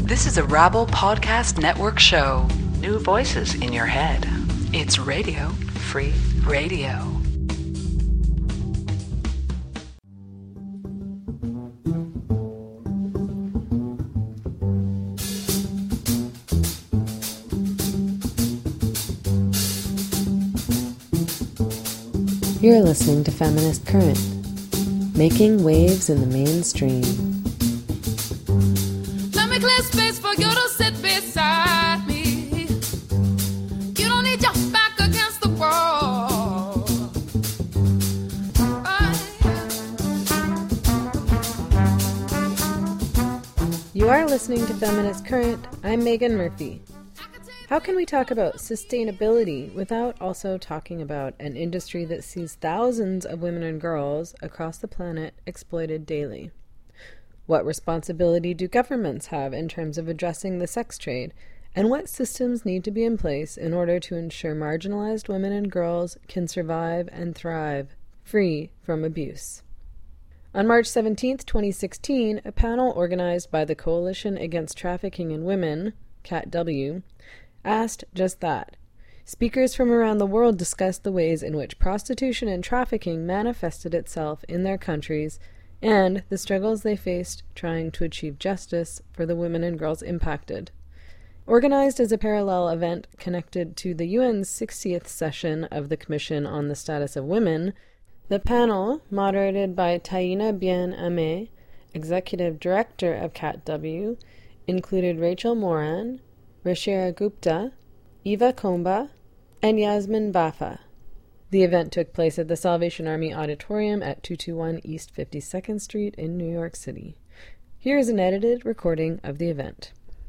This is a Rabble Podcast Network show. New voices in your head. It's Radio Free Radio. You're listening to Feminist Current, making waves in the mainstream. Let me clear space for you to sit beside me. You don't need your back against the wall. You are listening to Feminist Current. I'm Megan Murphy. How can we talk about sustainability without also talking about an industry that sees thousands of women and girls across the planet exploited daily? What responsibility do governments have in terms of addressing the sex trade, and what systems need to be in place in order to ensure marginalized women and girls can survive and thrive, free from abuse? On March 17, 2016, a panel organized by the Coalition Against Trafficking in Women, CATW, asked just that. Speakers from around the world discussed the ways in which prostitution and trafficking manifested itself in their countries and the struggles they faced trying to achieve justice for the women and girls impacted. Organized as a parallel event connected to the UN's 60th session of the Commission on the Status of Women, the panel, moderated by Taina Bien-Aimé, Executive Director of CATW, included Rachel Moran, Rashira Gupta, Eva Komba, and Yasmin Bafa. The event took place at the Salvation Army Auditorium at 221 East 52nd Street in New York City. Here is an edited recording of the event.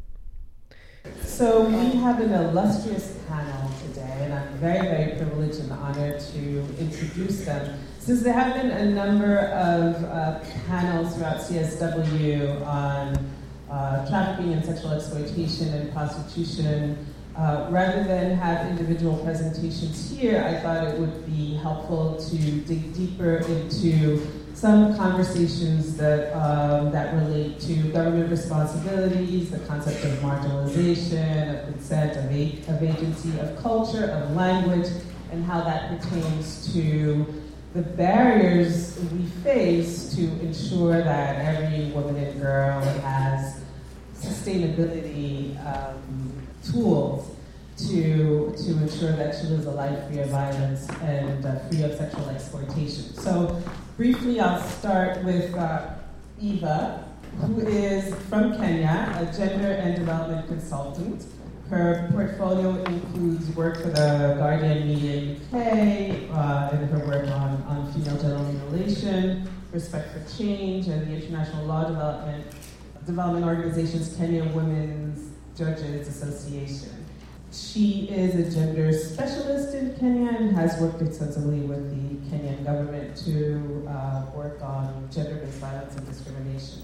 So we have an illustrious panel today, and I'm very, very privileged and honored to introduce them. Since there have been a number of panels throughout CSW on trafficking and sexual exploitation and prostitution, rather than have individual presentations here, I thought it would be helpful to dig deeper into some conversations that relate to government responsibilities, the concept of marginalization, of consent, of agency, of culture, of language, and how that pertains to the barriers we face to ensure that every woman and girl has sustainability tools to ensure that she lives a life free of violence and free of sexual exploitation. So briefly, I'll start with Eva, who is from Kenya, a gender and development consultant. Her portfolio includes work for the Guardian Media UK, and her work on female genital mutilation, Respect for Change, and the International Law Development Organization's Kenya Women's Judges Association. She is a gender specialist in Kenya and has worked extensively with the Kenyan government to work on gender-based violence and discrimination.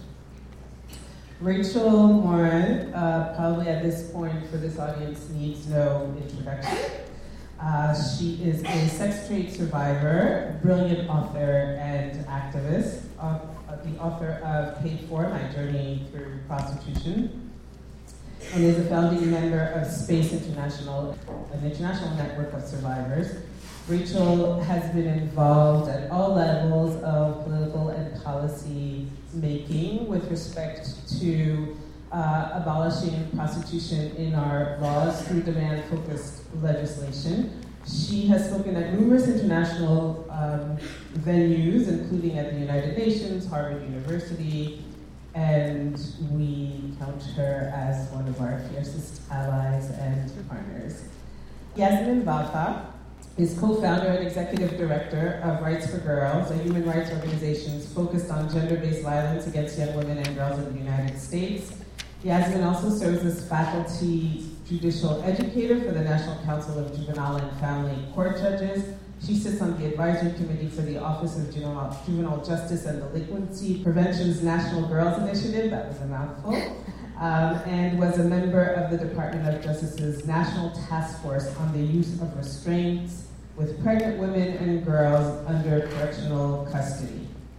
Rachel Moran, probably at this point for this audience, needs no introduction. She is a sex trade survivor, brilliant author and activist, the author of Paid For, My Journey Through Prostitution, and is a founding member of Space International, an international network of survivors. Rachel has been involved at all levels of political and policy making with respect to abolishing prostitution in our laws through demand-focused legislation. She has spoken at numerous international venues, including at the United Nations, Harvard University, and we count her as one of our fiercest allies and partners. Yasmin Bafa is co-founder and executive director of Rights for Girls, a human rights organization focused on gender-based violence against young women and girls in the United States. Yasmin also serves as faculty judicial educator for the National Council of Juvenile and Family Court Judges. She sits on the advisory committee for the Office of Juvenile Justice and Delinquency Prevention's National Girls Initiative, that was a mouthful, and was a member of the Department of Justice's National Task Force on the Use of Restraints with Pregnant Women and Girls Under Correctional Custody.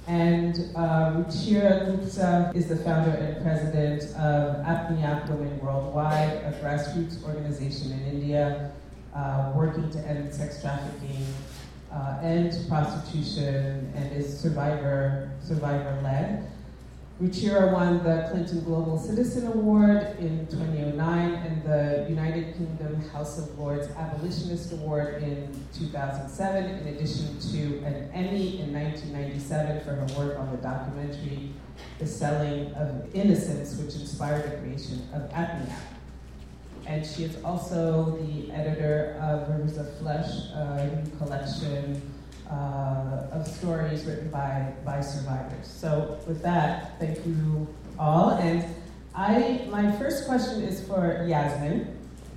And Ruchira Gupta is the founder and president of Apniak Women Worldwide, a grassroots organization in India working to end sex trafficking, end prostitution, and is survivor-led. Ruchira won the Clinton Global Citizen Award in 2009 and the United Kingdom House of Lords Abolitionist Award in 2007, in addition to an Emmy in 1997 for her work on the documentary The Selling of Innocence, which inspired the creation of Apniak. And she is also the editor of Rivers of Flesh, a new collection of stories written by survivors. So with that, thank you all. And my first question is for Yasmin.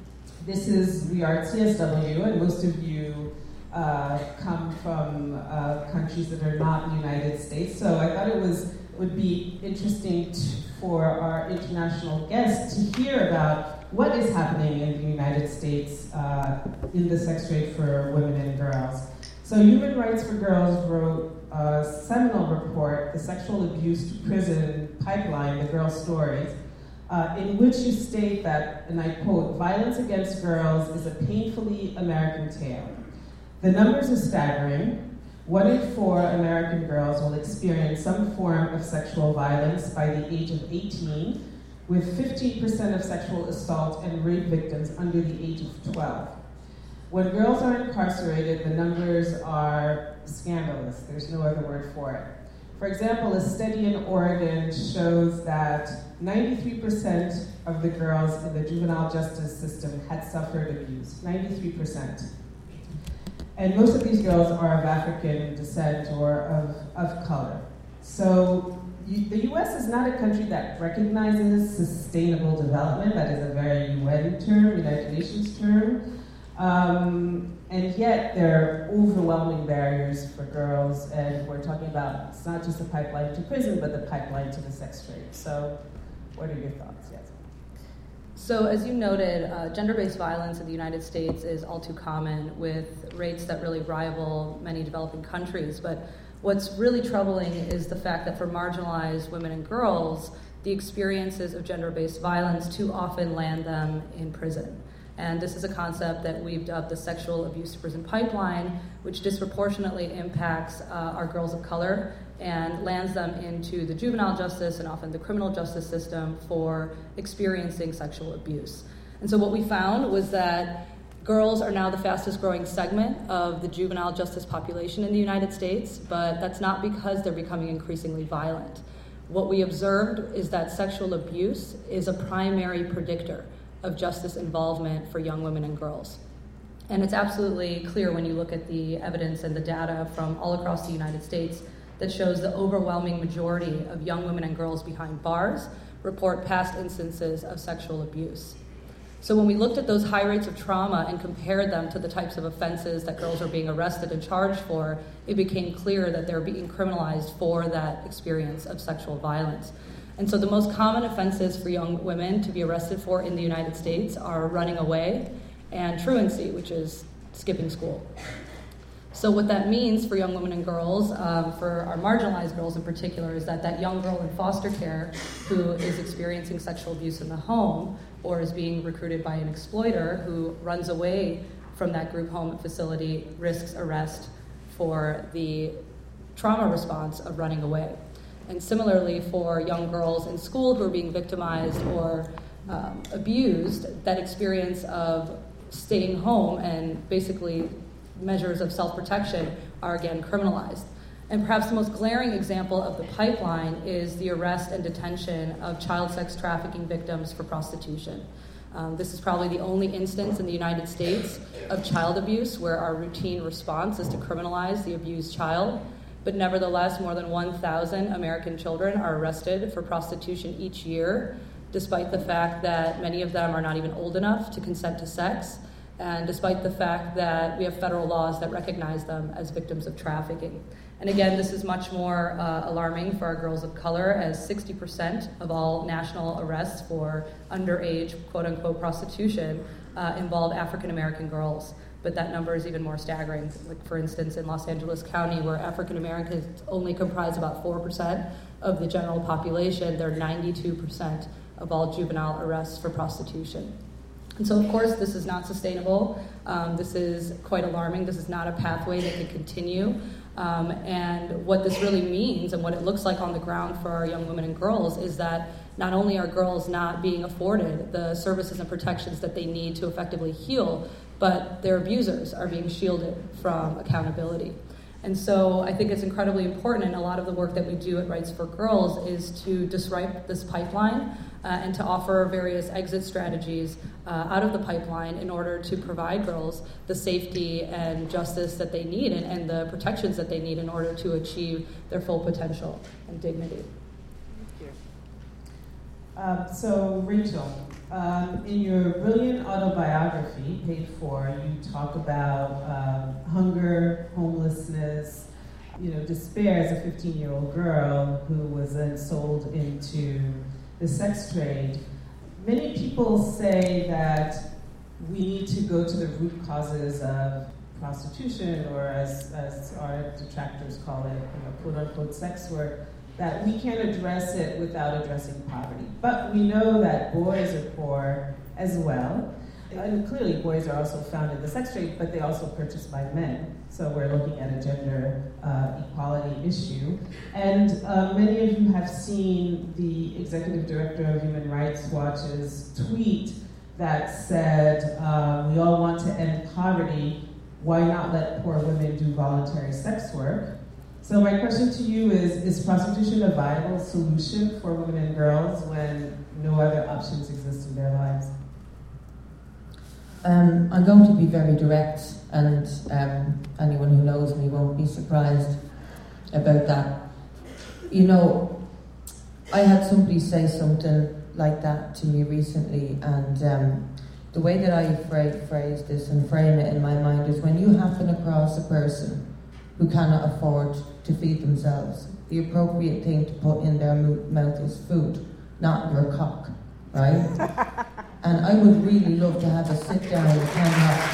We are TSW, and most of you come from countries that are not the United States. So I thought it would be interesting for our international guests to hear about what is happening in the United States in the sex trade for women and girls. So Human Rights for Girls wrote a seminal report, The Sexual Abuse to Prison Pipeline, The Girl Stories, in which you state that, and I quote, "Violence against girls is a painfully American tale. The numbers are staggering. 1 in 4 American girls will experience some form of sexual violence by the age of 18, with 15% of sexual assault and rape victims under the age of 12. When girls are incarcerated, the numbers are scandalous. There's no other word for it. For example, a study in Oregon shows that 93% of the girls in the juvenile justice system had suffered abuse, 93%. And most of these girls are of African descent or of color. So the US is not a country that recognizes sustainable development. That is a very UN term, United Nations term. And yet there are overwhelming barriers for girls, and we're talking about, it's not just the pipeline to prison, but the pipeline to the sex trade. So what are your thoughts, Yasmin? So as you noted, gender-based violence in the United States is all too common, with rates that really rival many developing countries. But what's really troubling is the fact that for marginalized women and girls, the experiences of gender-based violence too often land them in prison. And this is a concept that we've dubbed the sexual abuse to prison pipeline, which disproportionately impacts our girls of color and lands them into the juvenile justice and often the criminal justice system for experiencing sexual abuse. And so what we found was that girls are now the fastest growing segment of the juvenile justice population in the United States, but that's not because they're becoming increasingly violent. What we observed is that sexual abuse is a primary predictor of justice involvement for young women and girls. And it's absolutely clear when you look at the evidence and the data from all across the United States that shows the overwhelming majority of young women and girls behind bars report past instances of sexual abuse. So when we looked at those high rates of trauma and compared them to the types of offenses that girls are being arrested and charged for, it became clear that they're being criminalized for that experience of sexual violence. And so the most common offenses for young women to be arrested for in the United States are running away and truancy, which is skipping school. So what that means for young women and girls, for our marginalized girls in particular, is that young girl in foster care who is experiencing sexual abuse in the home or is being recruited by an exploiter who runs away from that group home facility risks arrest for the trauma response of running away. And similarly, for young girls in school who are being victimized or abused, that experience of staying home and basically measures of self-protection are again criminalized. And perhaps the most glaring example of the pipeline is the arrest and detention of child sex trafficking victims for prostitution. This is probably the only instance in the United States of child abuse where our routine response is to criminalize the abused child. But nevertheless, more than 1,000 American children are arrested for prostitution each year, despite the fact that many of them are not even old enough to consent to sex, and despite the fact that we have federal laws that recognize them as victims of trafficking. And again, this is much more alarming for our girls of color, as 60% of all national arrests for underage, quote-unquote, prostitution involve African American girls. but that number is even more staggering. Like, for instance, in Los Angeles County, where African Americans only comprise about 4% of the general population, they're 92% of all juvenile arrests for prostitution. And so, of course, this is not sustainable. This is quite alarming. This is not a pathway that can continue. And what this really means and what it looks like on the ground for our young women and girls is that not only are girls not being afforded the services and protections that they need to effectively heal, but their abusers are being shielded from accountability. And so I think it's incredibly important, and a lot of the work that we do at Rights for Girls is to disrupt this pipeline and to offer various exit strategies out of the pipeline in order to provide girls the safety and justice that they need and the protections that they need in order to achieve their full potential and dignity. So Rachel, in your brilliant autobiography, Paid For, you talk about hunger, homelessness, despair as a 15-year-old girl who was then sold into the sex trade. Many people say that we need to go to the root causes of prostitution, or as our detractors call it, quote-unquote sex work, that we can't address it without addressing poverty. But we know that boys are poor as well. And clearly boys are also found in the sex trade, but they also purchased by men. So we're looking at a gender equality issue. And many of you have seen the executive director of Human Rights Watch's tweet that said, we all want to end poverty, why not let poor women do voluntary sex work? So my question to you is prostitution a viable solution for women and girls when no other options exist in their lives? I'm going to be very direct, and anyone who knows me won't be surprised about that. I had somebody say something like that to me recently, and the way that I phrase this and frame it in my mind is, when you happen across a person who cannot afford to feed themselves, the appropriate thing to put in their mouth is food, not your cock, right? And I would really love to have a sit down with Ken Roth.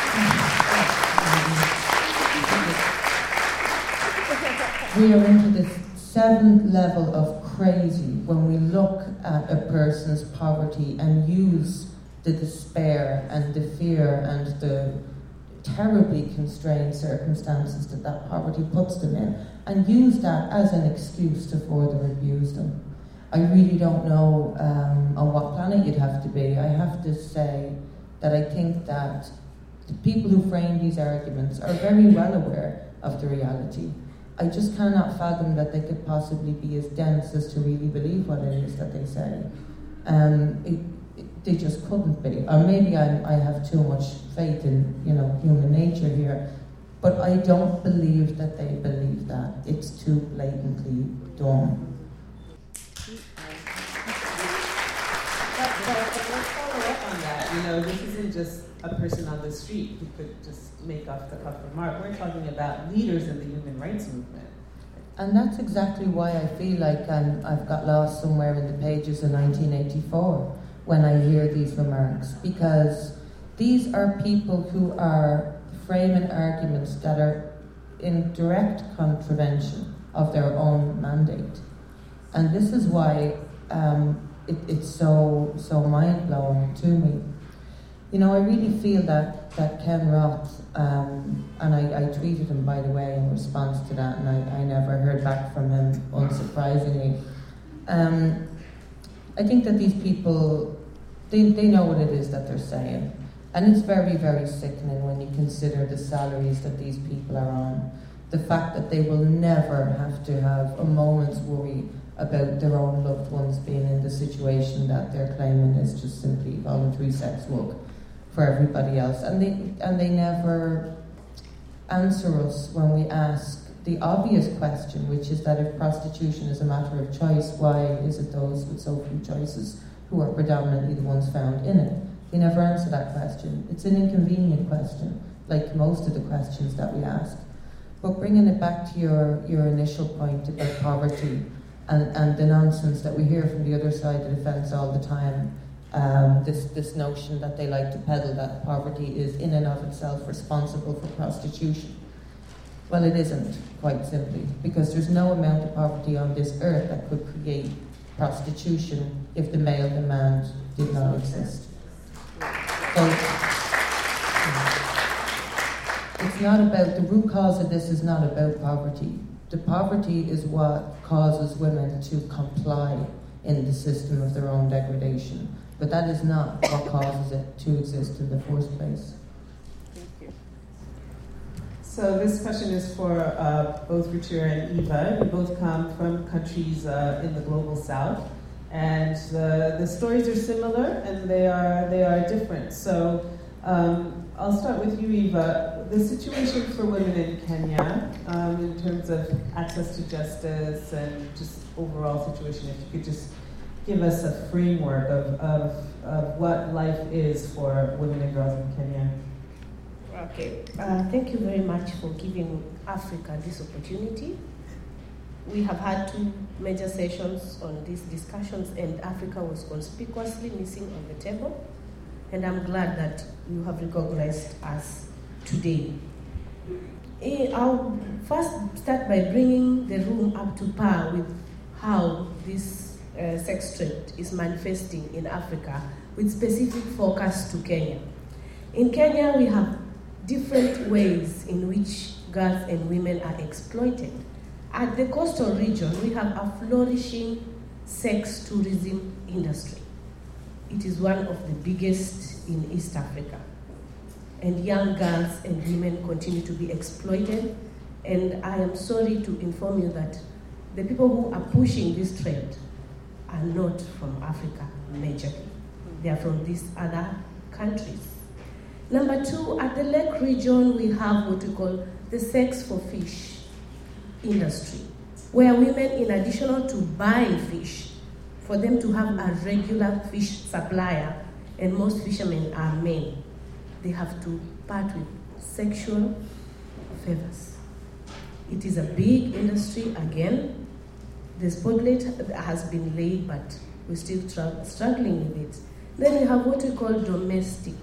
We are into this 7th level of crazy when we look at a person's poverty and use the despair and the fear and the terribly constrained circumstances that poverty puts them in, and use that as an excuse to further abuse them. I really don't know on what planet you'd have to be. I have to say that I think that the people who frame these arguments are very well aware of the reality. I just cannot fathom that they could possibly be as dense as to really believe what it is that they say. They just couldn't be. Or maybe I have too much faith in human nature here, but I don't believe that they believe that. It's too blatantly dumb. Let's follow up on that. This isn't just a person on the street who could just make off the cuff remark. We're talking about leaders in the human rights movement. And that's exactly why I feel like I've got lost somewhere in the pages of 1984 when I hear these remarks, because these are people who are framing arguments that are in direct contravention of their own mandate. And this is why it's so mind-blowing to me. I really feel that Ken Roth, and I tweeted him, by the way, in response to that, and I never heard back from him, unsurprisingly. I think that these people, they know what it is that they're saying. And it's very, very sickening when you consider the salaries that these people are on. The fact that they will never have to have a moment's worry about their own loved ones being in the situation that they're claiming is just simply voluntary sex work for everybody else. And they never answer us when we ask the obvious question, which is that if prostitution is a matter of choice, why is it those with so few choices who are predominantly the ones found in it? They never answer that question. It's an inconvenient question, like most of the questions that we ask. But bringing it back to your initial point about poverty and the nonsense that we hear from the other side of the fence all the time, This notion that they like to peddle, that poverty is in and of itself responsible for prostitution. Well, it isn't, quite simply, because there's no amount of poverty on this earth that could create prostitution if the male demand did not exist. So, it's not about, the root cause of this is not about poverty. The poverty is what causes women to comply in the system of their own degradation. But that is not what causes it to exist in the first place. Thank you. So this question is for both Ruchira and Eva. You both come from countries in the global south, and the stories are similar and they are different. So I'll start with you, Eva. The situation for women in Kenya, in terms of access to justice and just overall situation, if you could just give us a framework of what life is for women and girls in Kenya. Okay, thank you very much for giving Africa this opportunity. We have had 2 major sessions on these discussions, and Africa was conspicuously missing on the table. And I'm glad that you have recognized us today. I'll first start by bringing the room up to par with how this sex trade is manifesting in Africa, with specific focus to Kenya. In Kenya, we have different ways in which girls and women are exploited. At the coastal region, we have a flourishing sex tourism industry. It is one of the biggest in East Africa. And young girls and women continue to be exploited. And I am sorry to inform you that the people who are pushing this trend are not from Africa majorly. They are from these other countries. Number 2, at the lake region, we have what we call the sex for fish industry, where women, in addition to buying fish, for them to have a regular fish supplier, and most fishermen are men, they have to part with sexual favors. It is a big industry again. The spotlight has been laid, but we're still struggling with it. Then we have what we call domestic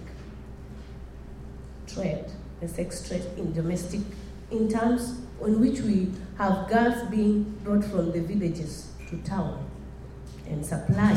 trade, the sex trade in domestic, in terms on which we have girls being brought from the villages to town and supplied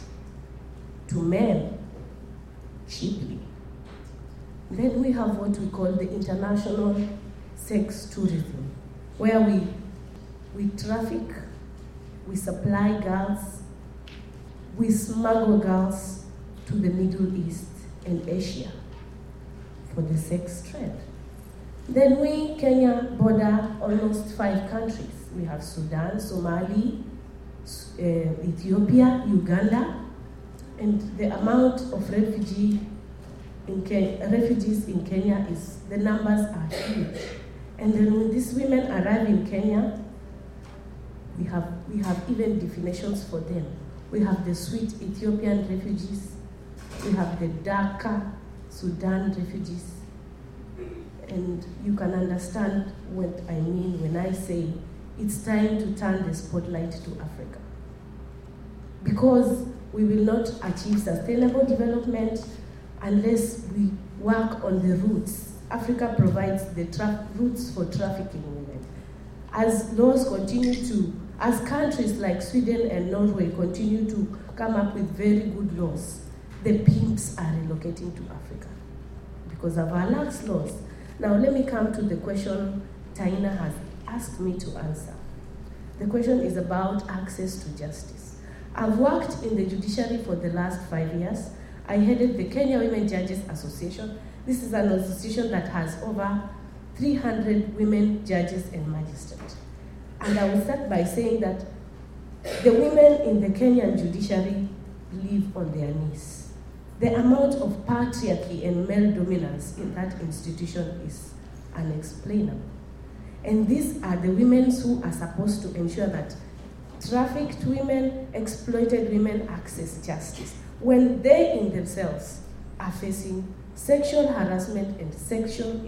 to men cheaply. Then we have what we call the international sex tourism, where we traffic, we supply girls, we smuggle girls to the Middle East and Asia for the sex trade. Then we, Kenya, border almost 5 countries. We have Sudan, Somali, Ethiopia, Uganda, and the amount of refugees in Kenya is, the numbers are huge. And then when these women arrive in Kenya, we have even definitions for them. We have the sweet Ethiopian refugees, we have the darker Sudan refugees, and you can understand what I mean when I say it's time to turn the spotlight to Africa. Because we will not achieve sustainable development unless we work on the roots. Africa provides the roots for trafficking women. As laws continue to, as countries like Sweden and Norway continue to come up with very good laws, the pimps are relocating to Africa because of our lax laws. Now let me come to the question Taina has asked me to answer. The question is about access to justice. I've worked in the judiciary for the last 5 years. I headed the Kenya Women Judges Association. This is an association that has over 300 women judges and magistrates. And I will start by saying that the women in the Kenyan judiciary live on their knees. The amount of patriarchy and male dominance in that institution is unexplainable. And these are the women who are supposed to ensure that trafficked women, exploited women access justice when they in themselves are facing sexual harassment and sexual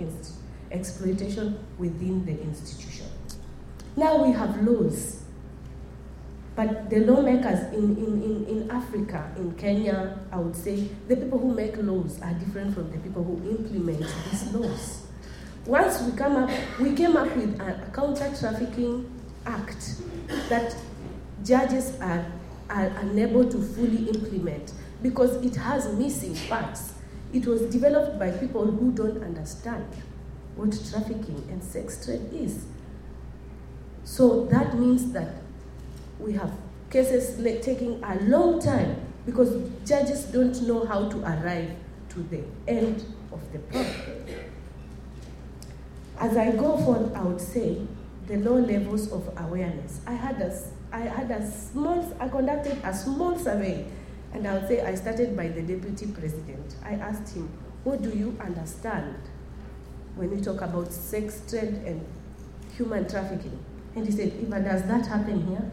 exploitation within the institution. Now we have laws But the lawmakers in Africa, in Kenya, I would say, the people who make laws are different from the people who implement these laws. Once we came up with a counter-trafficking act that judges are unable to fully implement because it has missing parts. It was developed by people who don't understand what trafficking and sex trade is. So that means that we have cases taking a long time because judges don't know how to arrive to the end of the problem. As I go forward, I would say the low levels of awareness. I conducted a small survey, and I would say I started by the deputy president. I asked him, what do you understand when we talk about sex trade and human trafficking? And he said, Eva, does that happen here?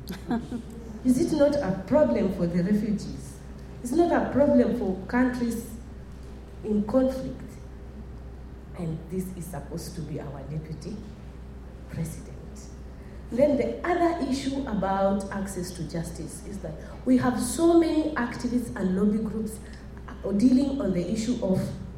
Is it not a problem for the refugees? It's not a problem for countries in conflict. And this is supposed to be our deputy president. Then the other issue about access to justice is that we have so many activists and lobby groups dealing on the issue of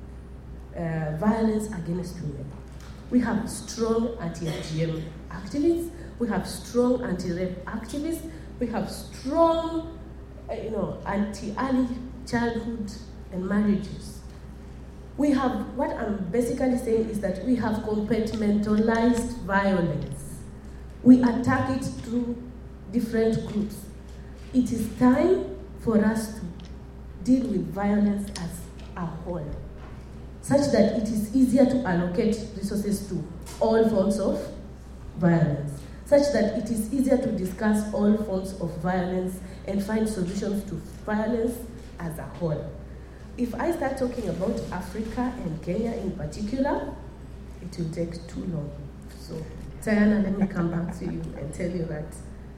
violence against women. We have strong anti-FGM activists, we have strong anti-rape activists, we have strong anti-early childhood and marriages. We have, what I'm basically saying is that we have compartmentalized violence. We attack it through different groups. It is time for us to deal with violence as a whole, such that it is easier to allocate resources to all forms of violence, such that it is easier to discuss all forms of violence and find solutions to violence as a whole. If I start talking about Africa and Kenya in particular, it will take too long. So, Diana, let me come back to you and tell you that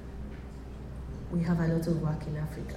we have a lot of work in Africa.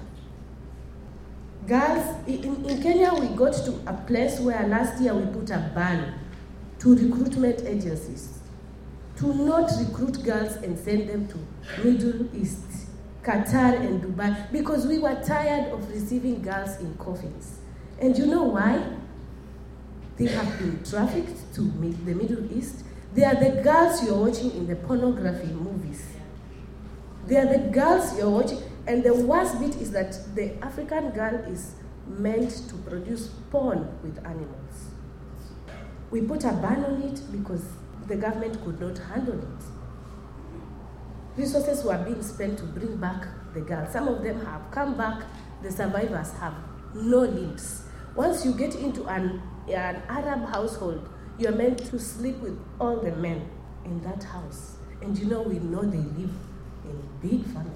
Girls, in Kenya, we got to a place where last year we put a ban to recruitment agencies to not recruit girls and send them to Middle East, Qatar and Dubai, because we were tired of receiving girls in coffins. And you know why? They have been trafficked to the Middle East. They are the girls you're watching in the pornography movies. They are the girls you're watching. And the worst bit is that the African girl is meant to produce porn with animals. We put a ban on it because the government could not handle it. Resources were being spent to bring back the girls. Some of them have come back. The survivors have no limbs. Once you get into an Arab household, you're meant to sleep with all the men in that house. And we know they live in big families.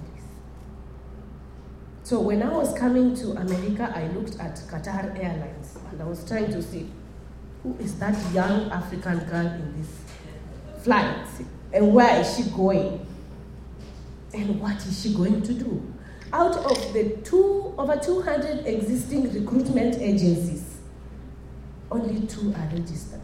So when I was coming to America, I looked at Qatar Airlines, and I was trying to see who is that young African girl in this flight, and where is she going, and what is she going to do? Out of the over 200 existing recruitment agencies, only 2 are registered.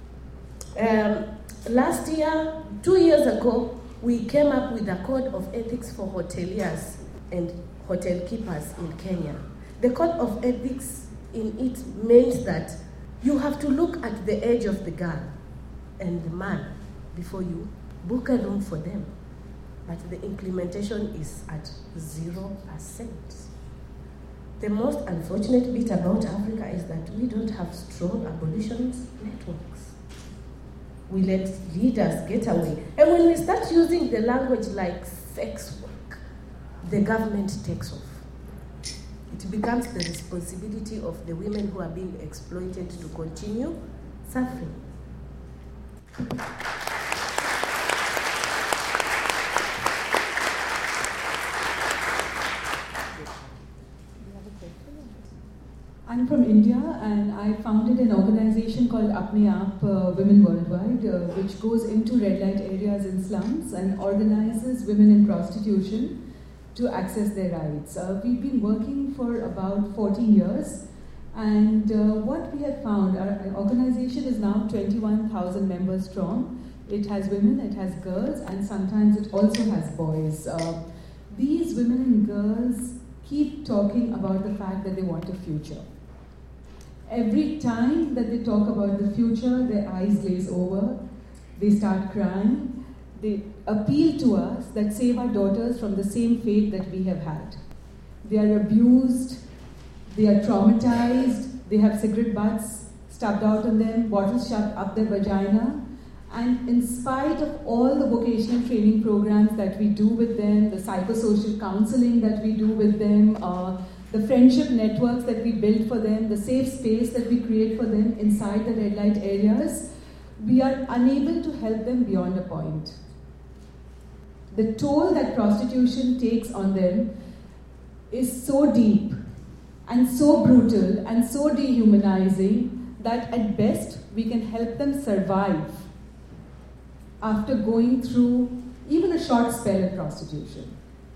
Last year, 2 years ago, we came up with a code of ethics for hoteliers and hotel keepers in Kenya. The code of ethics in it meant that you have to look at the age of the girl and the man before you book a room for them. But the implementation is at 0%. The most unfortunate bit about Africa is that we don't have strong abolitionist networks. We let leaders get away. And when we start using the language like sex work, the government takes off. It becomes the responsibility of the women who are being exploited to continue suffering. I'm from India, and I founded an organization called Apne Aap Women Worldwide, which goes into red light areas in slums and organizes women in prostitution to access their rights. We've been working for about 14 years, and what we have found, our organization is now 21,000 members strong. It has women, it has girls, and sometimes it also has boys. these women and girls keep talking about the fact that they want a future. Every time that they talk about the future, their eyes glaze over, they start crying, they appeal to us that save our daughters from the same fate that we have had. They are abused, they are traumatized, they have cigarette butts stubbed out on them, bottles shoved up their vagina, and in spite of all the vocational training programs that we do with them, the psychosocial counseling that we do with them, the friendship networks that we build for them, the safe space that we create for them inside the red light areas, we are unable to help them beyond a point. The toll that prostitution takes on them is so deep and so brutal and so dehumanizing that at best we can help them survive after going through even a short spell of prostitution.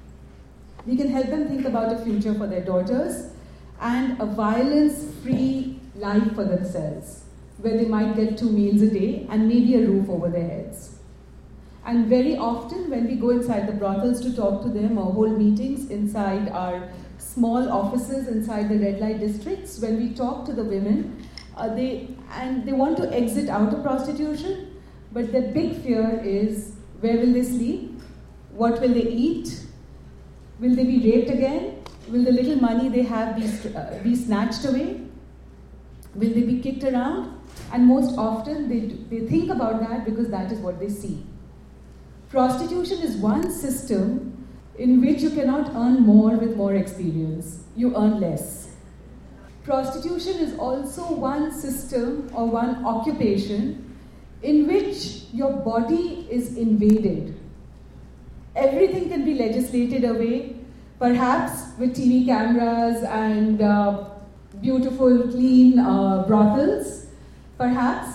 We can help them think about a future for their daughters and a violence-free life for themselves, where they might get 2 meals a day and maybe a roof over their heads. And very often when we go inside the brothels to talk to them or hold meetings inside our small offices inside the red light districts, when we talk to the women, they want to exit out of prostitution, but their big fear is, where will they sleep? What will they eat? Will they be raped again? Will the little money they have be snatched away? Will they be kicked around? And most often they think about that because that is what they see. Prostitution is one system in which you cannot earn more with more experience. You earn less. Prostitution is also one system or one occupation in which your body is invaded. Everything can be legislated away, perhaps with TV cameras and beautiful, clean brothels, perhaps.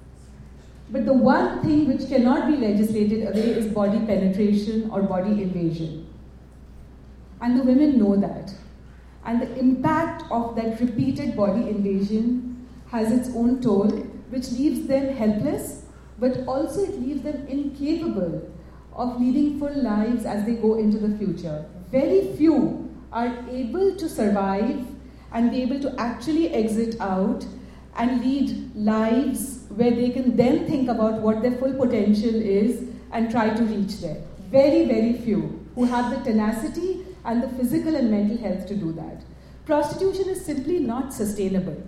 But the one thing which cannot be legislated away is body penetration or body invasion. And the women know that. And the impact of that repeated body invasion has its own toll, which leaves them helpless, but also it leaves them incapable of leading full lives as they go into the future. Very few are able to survive and be able to actually exit out and lead lives where they can then think about what their full potential is and try to reach there. Very, very few who have the tenacity and the physical and mental health to do that. Prostitution is simply not sustainable.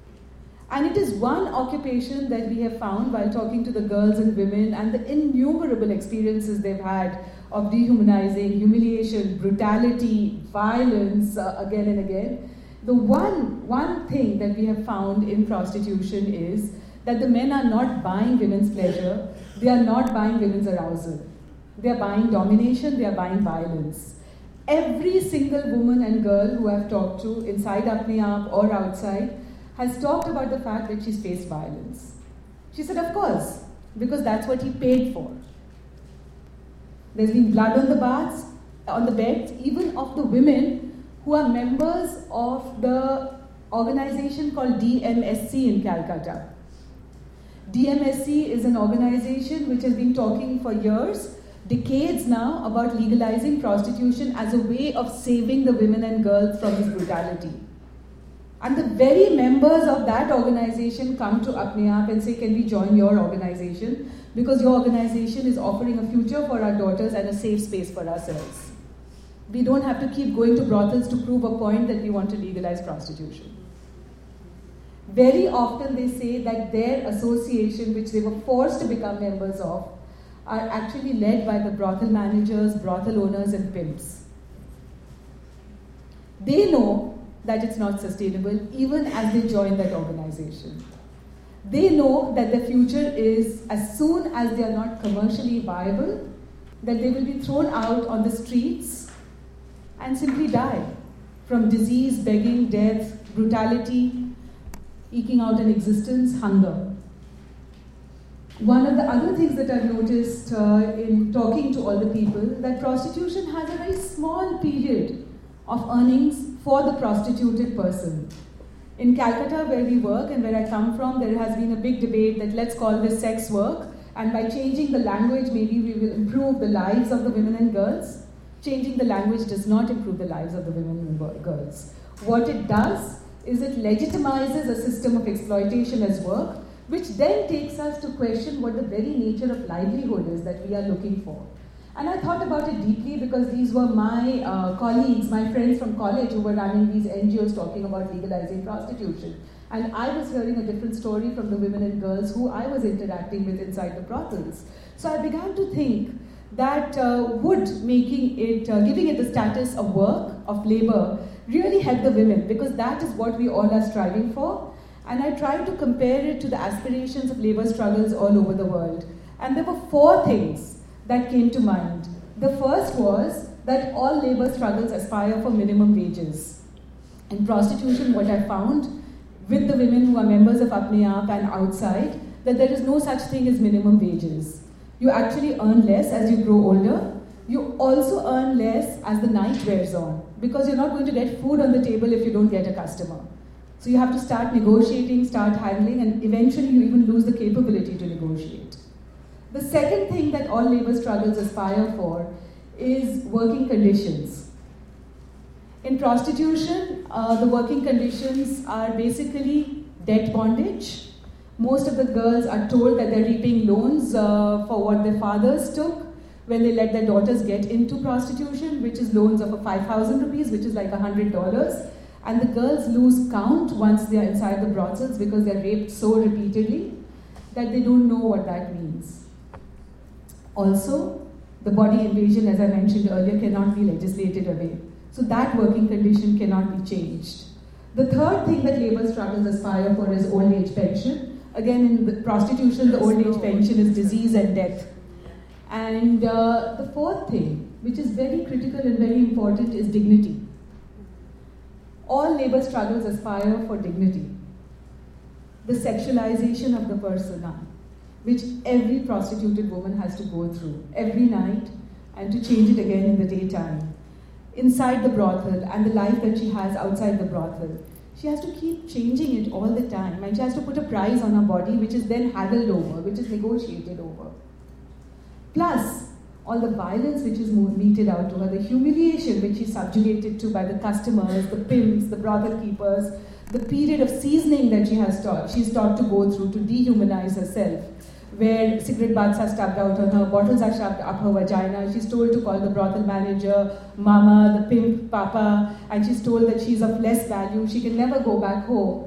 And it is one occupation that we have found while talking to the girls and women and the innumerable experiences they've had of dehumanizing, humiliation, brutality, violence again and again. The one thing that we have found in prostitution is that the men are not buying women's pleasure, they are not buying women's arousal. They are buying domination, they are buying violence. Every single woman and girl who I've talked to, inside Apne Aap or outside, has talked about the fact that she's faced violence. She said, of course, because that's what he paid for. There's been blood on the baths, on the beds, even of the women who are members of the organization called DMSC in Calcutta. DMSC is an organization which has been talking for years, decades now, about legalizing prostitution as a way of saving the women and girls from this brutality. And the very members of that organization come to Apne Aap and say, can we join your organization? Because your organization is offering a future for our daughters and a safe space for ourselves. We don't have to keep going to brothels to prove a point that we want to legalize prostitution. Very often they say that their association, which they were forced to become members of, are actually led by the brothel managers, brothel owners and pimps. They know that it's not sustainable even as they join that organization. They know that the future is, as soon as they are not commercially viable, that they will be thrown out on the streets and simply die from disease, begging, death, brutality, eking out an existence, hunger. One of the other things that I've noticed in talking to all the people, that prostitution has a very small period of earnings for the prostituted person. In Calcutta, where we work and where I come from, there has been a big debate that let's call this sex work, and by changing the language, maybe we will improve the lives of the women and girls. changing the language does not improve the lives of the women and girls. What it does is it legitimizes a system of exploitation as work, which then takes us to question what the very nature of livelihood is that we are looking for. And I thought about it deeply because these were my colleagues, my friends from college who were running these NGOs talking about legalizing prostitution. And I was hearing a different story from the women and girls who I was interacting with inside the brothels. So I began to think that would giving it the status of work, of labor, really help the women, because that is what we all are striving for. And I tried to compare it to the aspirations of labor struggles all over the world. And there were 4 things that came to mind. The first was that all labor struggles aspire for minimum wages. In prostitution, what I found with the women who are members of Apne Aap and outside, that there is no such thing as minimum wages. You actually earn less as you grow older. You also earn less as the night wears on, because you're not going to get food on the table if you don't get a customer. So you have to start negotiating, start handling, and eventually you even lose the capability to negotiate. The second thing that all labor struggles aspire for is working conditions. In prostitution, the working conditions are basically debt bondage. Most of the girls are told that they're repaying loans for what their fathers took when they let their daughters get into prostitution, which is loans of 5,000 rupees, which is like $100. And the girls lose count once they are inside the brothels because they're raped so repeatedly that they don't know what that means. Also, the body invasion, as I mentioned earlier, cannot be legislated away. So that working condition cannot be changed. The third thing that labor struggles aspire for is old age pension. Again, in the prostitution, the old age pension is disease and death. And the fourth thing, which is very critical and very important, is dignity. All labor struggles aspire for dignity. The sexualization of the persona, which every prostituted woman has to go through every night, and to change it again in the daytime. Inside the brothel and the life that she has outside the brothel. She has to keep changing it all the time, and she has to put a price on her body, which is then haggled over, which is negotiated over. Plus, all the violence which is meted out to her, the humiliation which she's subjugated to by the customers, the pimps, the brothel keepers, the period of seasoning that she's taught to go through to dehumanize herself, where cigarette butts are stubbed out on her, bottles are shoved up her vagina. She's told to call the brothel manager mama, the pimp papa, and she's told that she's of less value. She can never go back home.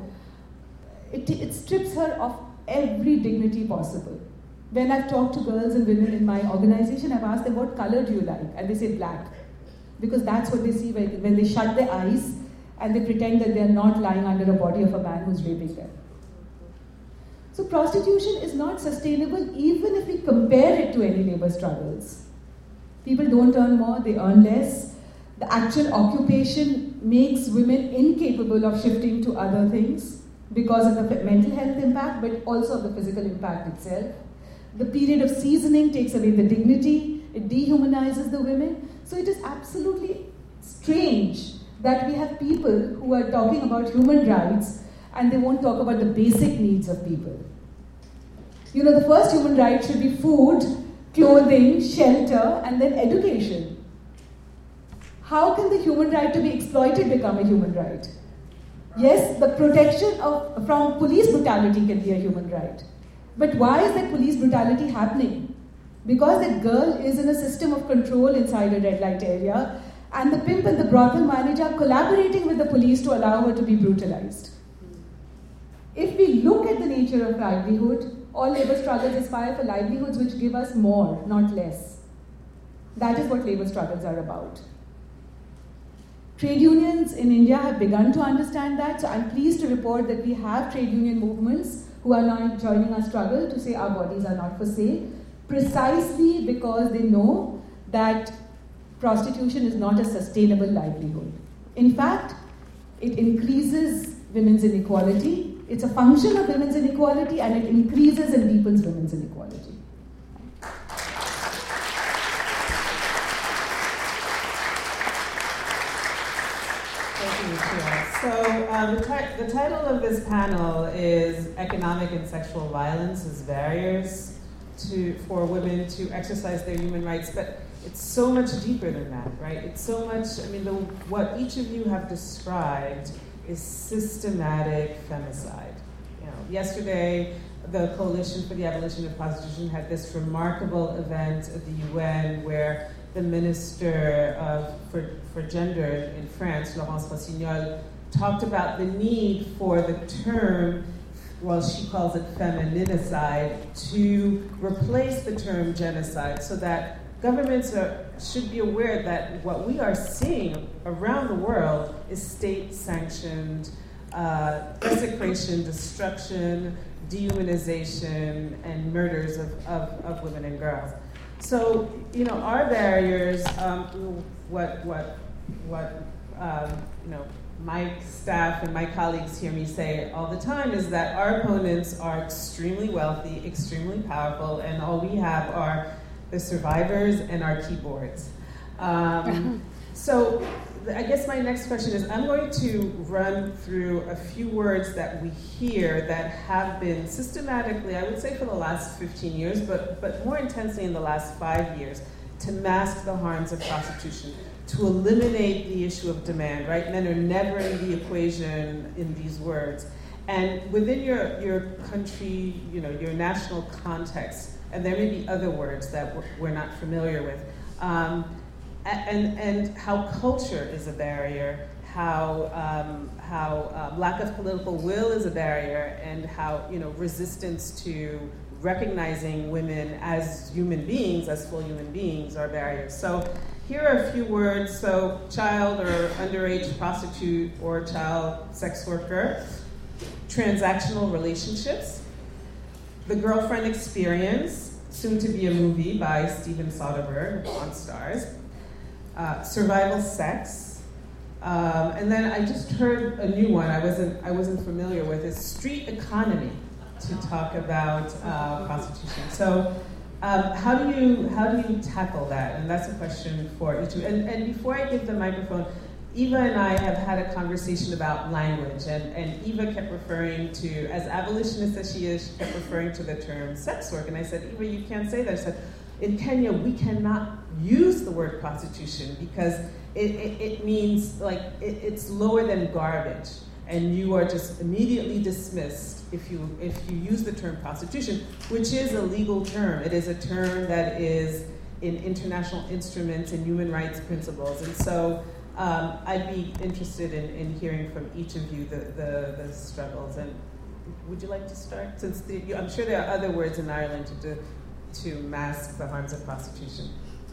It strips her of every dignity possible. When I've talked to girls and women in my organization, I've asked them, what color do you like? And they say black. Because that's what they see when they shut their eyes and they pretend that they're not lying under a body of a man who's raping them. So prostitution is not sustainable even if we compare it to any labor struggles. People don't earn more, they earn less. The actual occupation makes women incapable of shifting to other things because of the mental health impact, but also of the physical impact itself. The period of seasoning takes away the dignity, it dehumanizes the women. So it is absolutely strange that we have people who are talking about human rights and they won't talk about the basic needs of people. You know, the first human right should be food, clothing, shelter, and then education. How can the human right to be exploited become a human right? Yes, the protection from police brutality can be a human right. But why is that police brutality happening? Because that girl is in a system of control inside a red light area, and the pimp and the brothel manager are collaborating with the police to allow her to be brutalized. If we look at the nature of livelihood, all labor struggles aspire for livelihoods which give us more, not less. That is what labor struggles are about. Trade unions in India have begun to understand that, so I'm pleased to report that we have trade union movements who are now joining our struggle to say our bodies are not for sale, precisely because they know that prostitution is not a sustainable livelihood. In fact, it increases women's inequality. It's a function of women's inequality, and it increases and deepens women's inequality. So the title of this panel is Economic and Sexual Violence as Barriers for Women to Exercise Their Human Rights. But it's so much deeper than that, right? It's so much, what each of you have described is systematic femicide. Yesterday, the Coalition for the Abolition of Prostitution had this remarkable event at the UN where the Minister for Gender in France, Laurence Rossignol, talked about the need for the term, well, she calls it feminicide, to replace the term genocide so that governments should be aware that what we are seeing around the world is state-sanctioned desecration, destruction, dehumanization, and murders of women and girls. So, our barriers, my staff and my colleagues hear me say all the time is that our opponents are extremely wealthy, extremely powerful, and all we have are the survivors and our keyboards. So I guess my next question is, I'm going to run through a few words that we hear that have been systematically, I would say for the last 15 years, but more intensely in the last 5 years, to mask the harms of prostitution, to eliminate the issue of demand, right? Men are never in the equation in these words. And within your country, your national context, and there may be other words that we're not familiar with, and how culture is a barrier, how lack of political will is a barrier, and how resistance to recognizing women as human beings, as full human beings, are barriers. So here are a few words. So child or underage prostitute or child sex worker, transactional relationships, the girlfriend experience, soon to be a movie by Steven Soderbergh on Stars, survival sex, and then I just heard a new one I wasn't familiar with, is street economy, to talk about prostitution. So how do you tackle that? And that's a question for each of you. And before I give the microphone, Eva and I have had a conversation about language, and Eva kept referring to, as abolitionist as she is, she kept referring to the term sex work. And I said, Eva, you can't say that. I said, in Kenya, we cannot use the word prostitution because it means it's lower than garbage, and you are just immediately dismissed if you use the term prostitution, which is a legal term. It is a term that is in international instruments and human rights principles. And so I'd be interested in hearing from each of you the struggles. And would you like to start? Since I'm sure there are other words in Ireland to mask the harms of prostitution.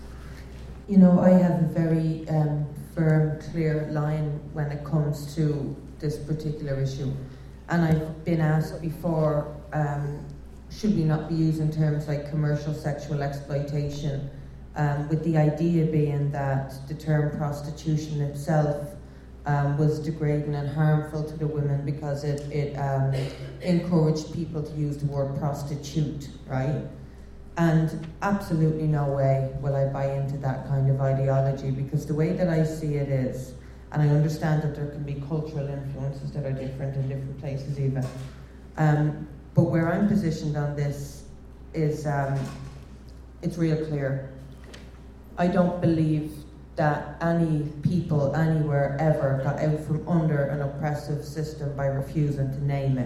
I have a very firm, clear line when it comes to this particular issue. And I've been asked before, should we not be using terms like commercial sexual exploitation, with the idea being that the term prostitution itself was degrading and harmful to the women because it encouraged people to use the word prostitute, right? And absolutely no way will I buy into that kind of ideology, because the way that I see it is, and I understand that there can be cultural influences that are different in different places even, but where I'm positioned on this is it's real clear. I don't believe that any people anywhere ever got out from under an oppressive system by refusing to name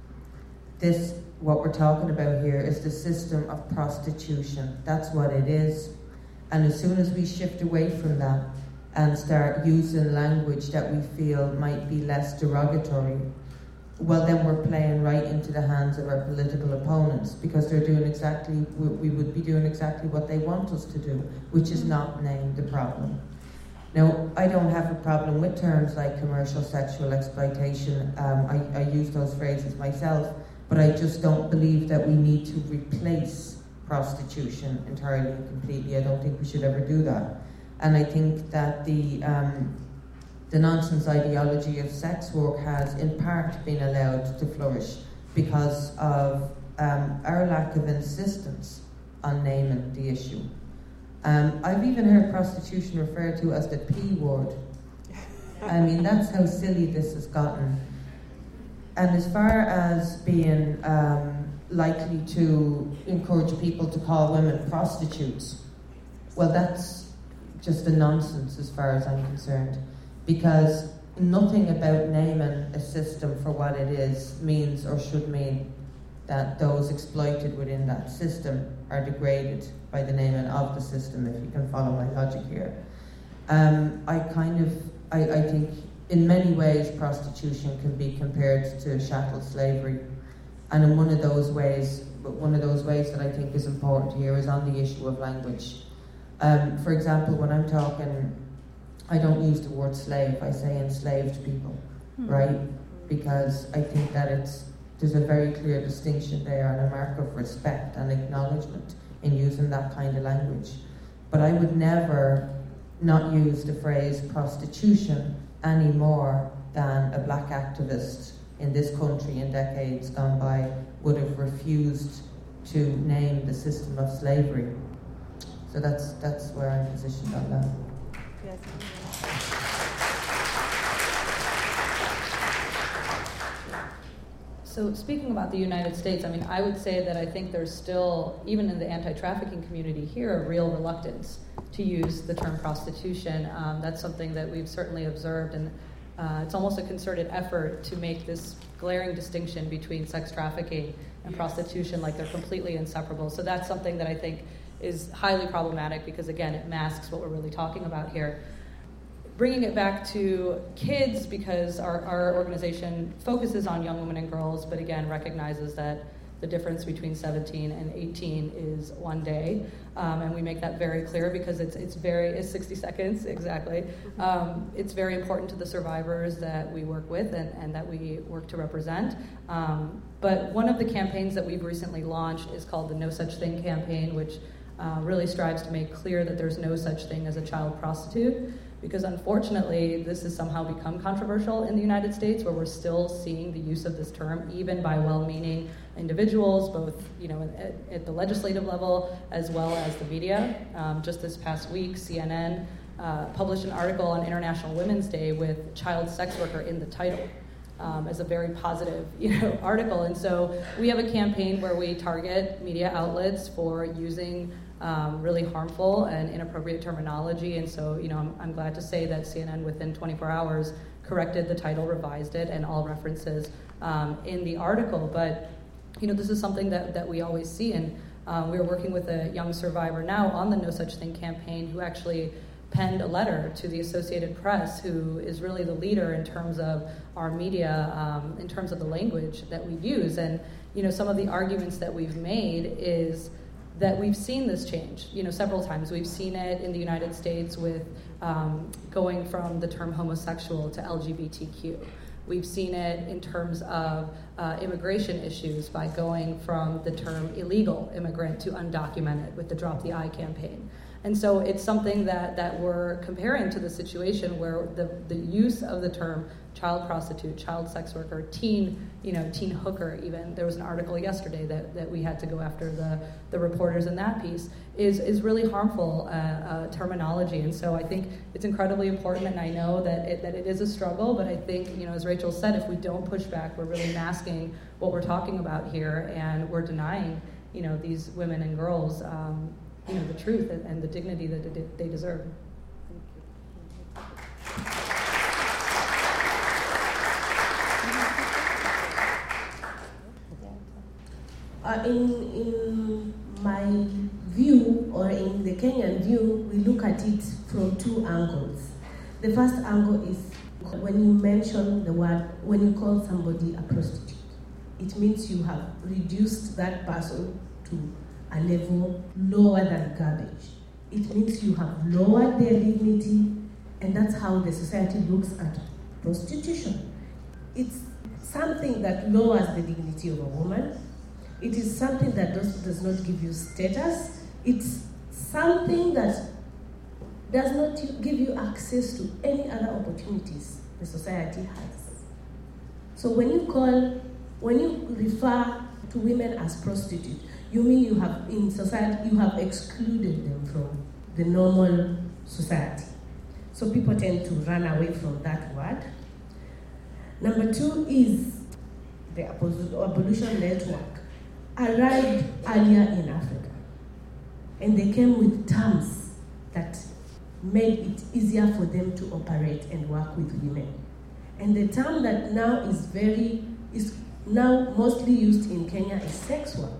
it. What we're talking about here is the system of prostitution. That's what it is. And as soon as we shift away from that and start using language that we feel might be less derogatory, well, then we're playing right into the hands of our political opponents, because we would be doing exactly what they want us to do, which is not name the problem. Now, I don't have a problem with terms like commercial sexual exploitation. I use those phrases myself, but I just don't believe that we need to replace prostitution entirely and completely. I don't think we should ever do that. And I think that the nonsense ideology of sex work has in part been allowed to flourish because of our lack of insistence on naming the issue. I've even heard prostitution referred to as the P word. I mean, that's how silly this has gotten. And as far as being likely to encourage people to call women prostitutes, well, that's just a nonsense as far as I'm concerned, because nothing about naming a system for what it is means or should mean that those exploited within that system are degraded by the naming of the system, if you can follow my logic here. I think in many ways prostitution can be compared to chattel slavery, and in one of those ways that I think is important here is on the issue of language. For example, when I'm talking, I don't use the word slave, I say enslaved people, right? Because I think that there's a very clear distinction there and a mark of respect and acknowledgement in using that kind of language. But I would never not use the phrase prostitution any more than a black activist in this country in decades gone by would have refused to name the system of slavery. So that's where I'm positioned on that. Yes. So speaking about the United States, I mean, I would say that I think there's still, even in the anti-trafficking community here, a real reluctance to use the term prostitution. That's something that we've certainly observed, and it's almost a concerted effort to make this glaring distinction between sex trafficking and prostitution, like they're completely inseparable. So that's something that I think is highly problematic because, again, it masks what we're really talking about here. Bringing it back to kids, because our organization focuses on young women and girls, but again recognizes that the difference between 17 and 18 is 1 day, and we make that very clear because it's 60 seconds exactly. It's very important to the survivors that we work with and that we work to represent. But one of the campaigns that we've recently launched is called the No Such Thing campaign, which really strives to make clear that there's no such thing as a child prostitute. Because unfortunately, this has somehow become controversial in the United States, where we're still seeing the use of this term, even by well-meaning individuals, both at the legislative level as well as the media. Just this past week, CNN published an article on International Women's Day with child sex worker in the title, as a very positive article. And so we have a campaign where we target media outlets for using really harmful and inappropriate terminology, and so I'm glad to say that CNN within 24 hours corrected the title, revised it, and all references in the article. But this is something that we always see, and we're working with a young survivor now on the No Such Thing campaign who actually penned a letter to the Associated Press, who is really the leader in terms of our media, in terms of the language that we use. And some of the arguments that we've made is that we've seen this change, several times. We've seen it in the United States with going from the term homosexual to LGBTQ. We've seen it in terms of immigration issues by going from the term illegal immigrant to undocumented with the Drop the I campaign. And so it's something that we're comparing to the situation where the use of the term child prostitute, child sex worker, teen hooker even. There was an article yesterday that we had to go after the reporters in that piece, is really harmful terminology. And so I think it's incredibly important, and I know that it is a struggle, but I think, as Rachel said, if we don't push back, we're really masking what we're talking about here, and we're denying, these women and girls, the truth and the dignity that they deserve. In my view, or in the Kenyan view, we look at it from two angles. The first angle is when you mention when you call somebody a prostitute, it means you have reduced that person to a level lower than garbage. It means you have lowered their dignity, and that's how the society looks at prostitution. It's something that lowers the dignity of a woman. It is something that does not give you status. It's something that does not give you access to any other opportunities the society has. So when you refer to women as prostitutes, you mean in society you have excluded them from the normal society. So people tend to run away from that word. Number two is the Abolition Network arrived earlier in Africa, and they came with terms that made it easier for them to operate and work with women. And the term that now is now mostly used in Kenya is sex work.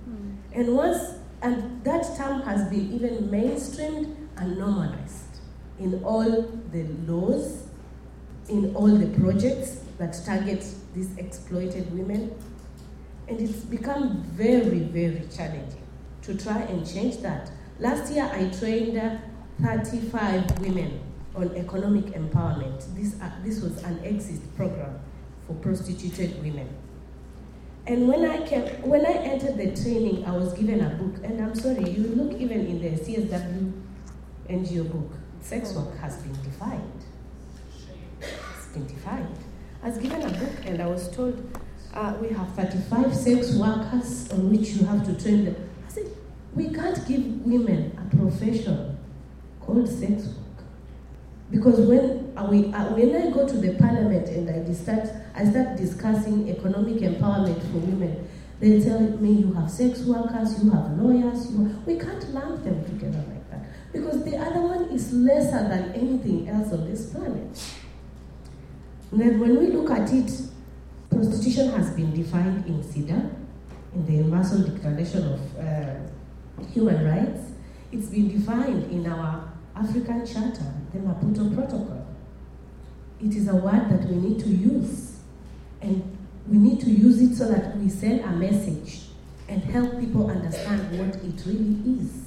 And that term has been even mainstreamed and normalized in all the laws, in all the projects that target these exploited women. And it's become very, very challenging to try and change that. Last year I trained 35 women on economic empowerment. This was an exit program for prostituted women. And when I entered the training, I was given a book, and I'm sorry, you look even in the CSW NGO book, sex work has been defined. It's been defined. I was given a book, and I was told, we have 35 sex workers on which you have to train them. I said, we can't give women a profession called sex work. Because when I go to the parliament and I start discussing economic empowerment for women, they tell me you have sex workers, you have lawyers, we can't lump them together like that. Because the other one is lesser than anything else on this planet. And then when we look at it, prostitution has been defined in CEDAW, in the Universal Declaration of Human Rights. It's been defined in our African Charter, the Maputo Protocol. It is a word that we need to use, and we need to use it so that we send a message and help people understand what it really is.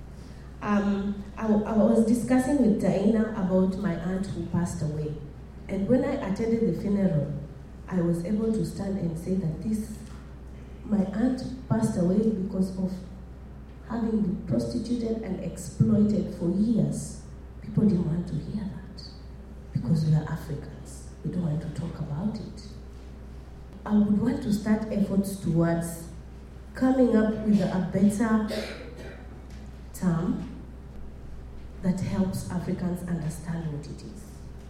I was discussing with Diana about my aunt who passed away, and when I attended the funeral, I was able to stand and say that my aunt passed away because of having been prostituted and exploited for years. People didn't want to hear that because we are Africans. We don't want to talk about it. I would want to start efforts towards coming up with a better term that helps Africans understand what it is.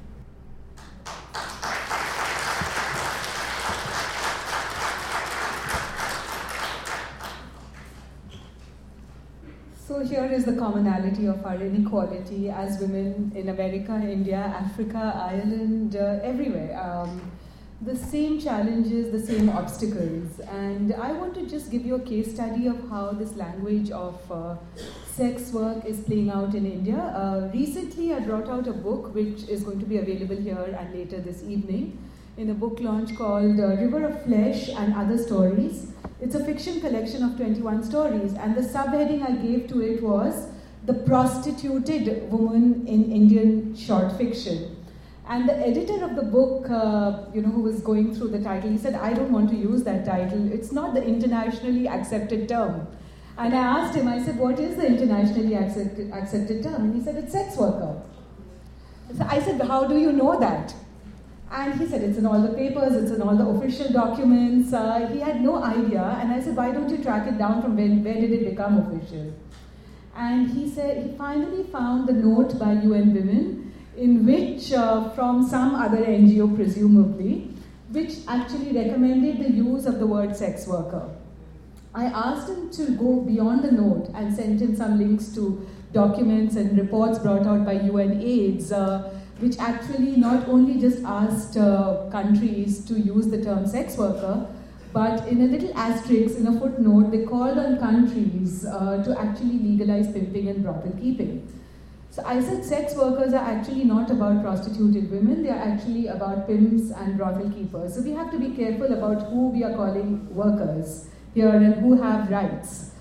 So here is the commonality of our inequality as women in America, India, Africa, Ireland, everywhere. The same challenges, the same obstacles. And I want to just give you a case study of how this language of sex work is playing out in India. Recently, I brought out a book which is going to be available here and later this evening in a book launch called River of Flesh and Other Stories. It's a fiction collection of 21 stories, and the subheading I gave to it was The Prostituted Woman in Indian Short Fiction. And the editor of the book, who was going through the title, he said, I don't want to use that title. It's not the internationally accepted term. And I asked him, I said, what is the internationally accepted term? And he said, it's sex worker. So I said, how do you know that? And he said, it's in all the papers, it's in all the official documents. He had no idea. And I said, why don't you track it down from where did it become official? And he said, he finally found the note by UN Women, in which, from some other NGO presumably, which actually recommended the use of the word sex worker. I asked him to go beyond the note and sent him some links to documents and reports brought out by UNAIDS, which actually not only just asked countries to use the term sex worker, but in a little asterisk, in a footnote, they called on countries to actually legalize pimping and brothel keeping. So I said sex workers are actually not about prostituted women, they are actually about pimps and brothel keepers. So we have to be careful about who we are calling workers here and who have rights.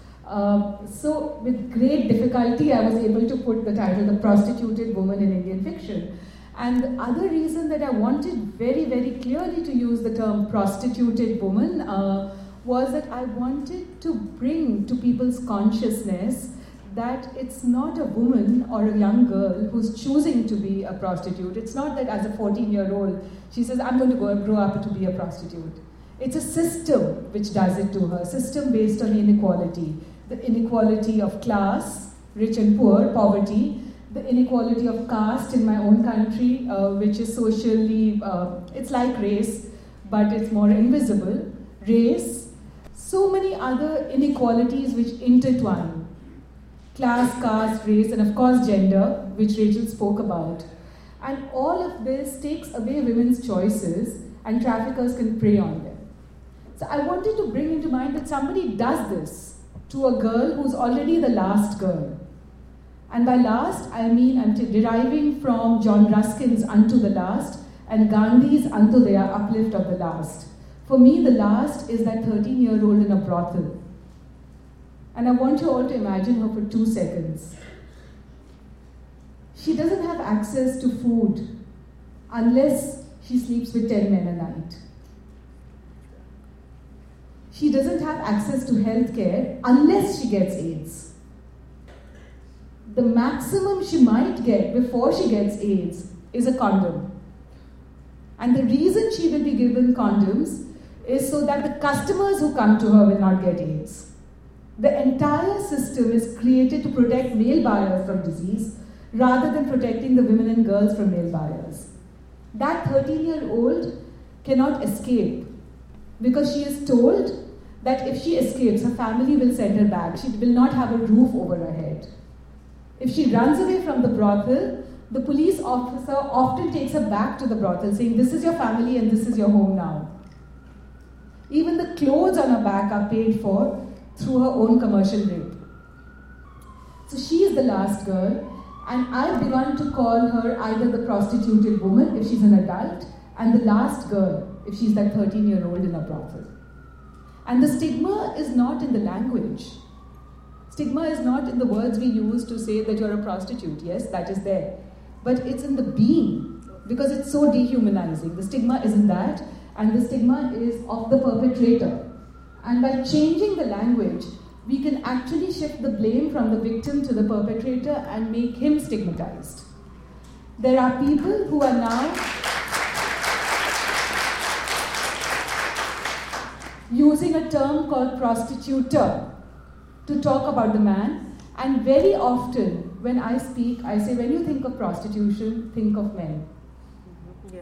So with great difficulty, I was able to put the title, The Prostituted Woman in Indian Fiction. And the other reason that I wanted very, very clearly to use the term prostituted woman was that I wanted to bring to people's consciousness that it's not a woman or a young girl who's choosing to be a prostitute. It's not that as a 14-year-old, she says, I'm going to grow up to be a prostitute. It's a system which does it to her, system based on inequality. The inequality of class, rich and poor, poverty, the inequality of caste in my own country, which is socially, it's like race, but it's more invisible. Race, so many other inequalities which intertwine. class, caste, race, and of course gender, which Rachel spoke about. And all of this takes away women's choices, and traffickers can prey on them. So I wanted to bring into mind that somebody does this to a girl who's already the last girl. And by last, I mean I'm deriving from John Ruskin's Unto the Last and Gandhi's Unto the Uplift of the Last. For me, the last is that 13-year-old in a brothel. And I want you all to imagine her for 2 seconds. She doesn't have access to food unless she sleeps with 10 men a night. She doesn't have access to health care unless she gets AIDS. The maximum she might get before she gets AIDS is a condom. And the reason she will be given condoms is so that the customers who come to her will not get AIDS. The entire system is created to protect male buyers from disease rather than protecting the women and girls from male buyers. That 13-year-old cannot escape because she is told that if she escapes, her family will send her back. She will not have a roof over her head. If she runs away from the brothel, the police officer often takes her back to the brothel saying, this is your family and this is your home now. Even the clothes on her back are paid for through her own commercial rape. So she is the last girl, and I've begun to call her either the prostituted woman if she's an adult, and the last girl if she's that 13-year-old in a brothel. And the stigma is not in the language. Stigma is not in the words we use to say that you're a prostitute. Yes, that is there. But it's in the being, because it's so dehumanizing. The stigma is in that, and the stigma is of the perpetrator. And by changing the language, we can actually shift the blame from the victim to the perpetrator and make him stigmatized. There are people who are now using a term called prostituter to talk about the man, and very often when I speak, I say, when you think of prostitution, think of men. Yeah.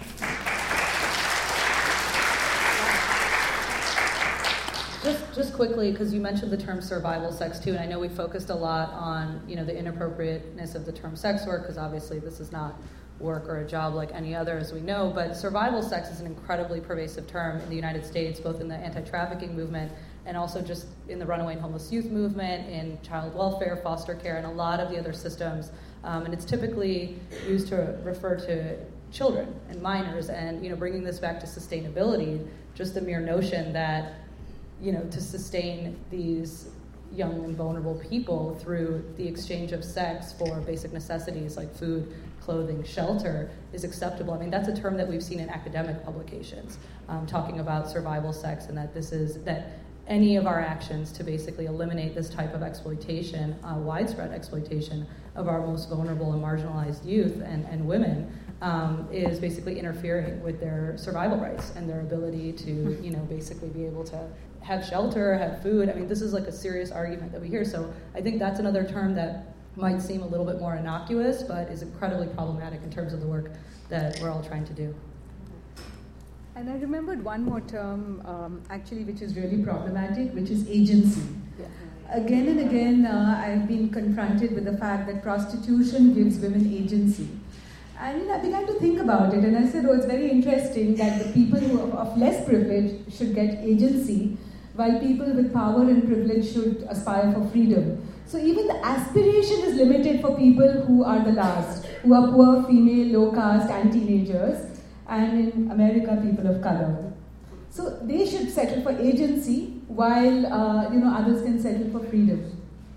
Just quickly, because you mentioned the term survival sex too, and I know we focused a lot on the inappropriateness of the term sex work, because obviously this is not work or a job like any other, as we know, but survival sex is an incredibly pervasive term in the United States, both in the anti-trafficking movement and also just in the runaway and homeless youth movement, in child welfare, foster care, and a lot of the other systems. And it's typically used to refer to children and minors, and bringing this back to sustainability, just the mere notion that to sustain these young and vulnerable people through the exchange of sex for basic necessities like food, clothing, shelter is acceptable. I mean, that's a term that we've seen in academic publications, talking about survival sex, and that any of our actions to basically eliminate this type of exploitation, widespread exploitation of our most vulnerable and marginalized youth and women, is basically interfering with their survival rights and their ability to, basically be able to have shelter, have food. I mean, this is like a serious argument that we hear. So I think that's another term that might seem a little bit more innocuous, but is incredibly problematic in terms of the work that we're all trying to do. And I remembered one more term, actually, which is really problematic, which is agency. Yeah. Again and again, I've been confronted with the fact that prostitution gives women agency. And I began to think about it, and I said, it's very interesting that the people who are of less privilege should get agency, while people with power and privilege should aspire for freedom. So even the aspiration is limited for people who are the last, who are poor, female, low caste, and teenagers, and in America, people of color. So they should settle for agency, while others can settle for freedom.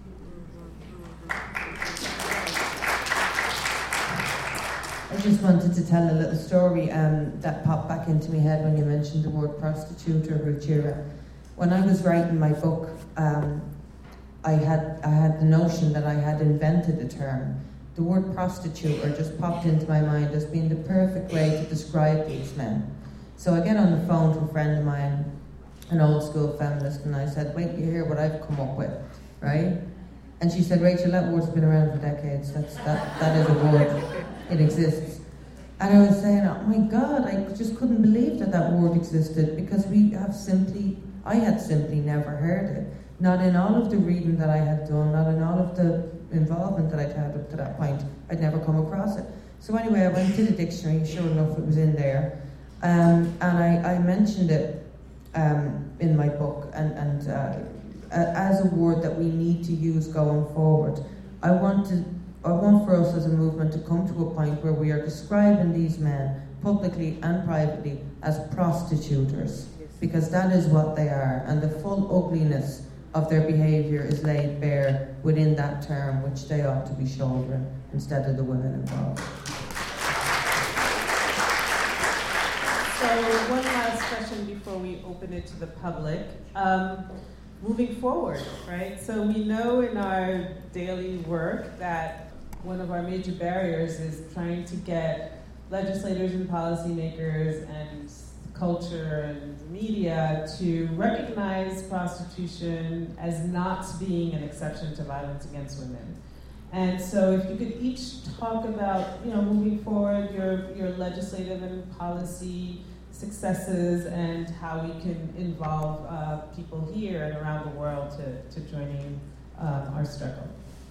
I just wanted to tell a little story that popped back into my head when you mentioned the word prostitute or Ruchira. When I was writing my book, I had the notion that I had invented a term. The word prostitute just popped into my mind as being the perfect way to describe these men. So I get on the phone to a friend of mine, an old school feminist, and I said, wait, you hear what I've come up with, right? And she said, Rachel, that word's been around for decades. That is a word. It exists. And I was saying, oh my God, I just couldn't believe that word existed, because I had simply never heard it. Not in all of the reading that I had done, not in all of the involvement that I'd had up to that point, I'd never come across it. So anyway, I went to the dictionary, sure enough it was in there, and I mentioned it in my book, and as a word that we need to use going forward. I want for us as a movement to come to a point where we are describing these men, publicly and privately, as prostituters, because that is what they are, and the full ugliness of their behaviour is laid bare within that term, which they ought to be shouldering instead of the women involved. So one last question before we open it to the public. Moving forward, right? So we know in our daily work that one of our major barriers is trying to get legislators and policymakers and culture and media to recognize prostitution as not being an exception to violence against women. And so if you could each talk about, moving forward, your legislative and policy successes and how we can involve people here and around the world to joining our struggle.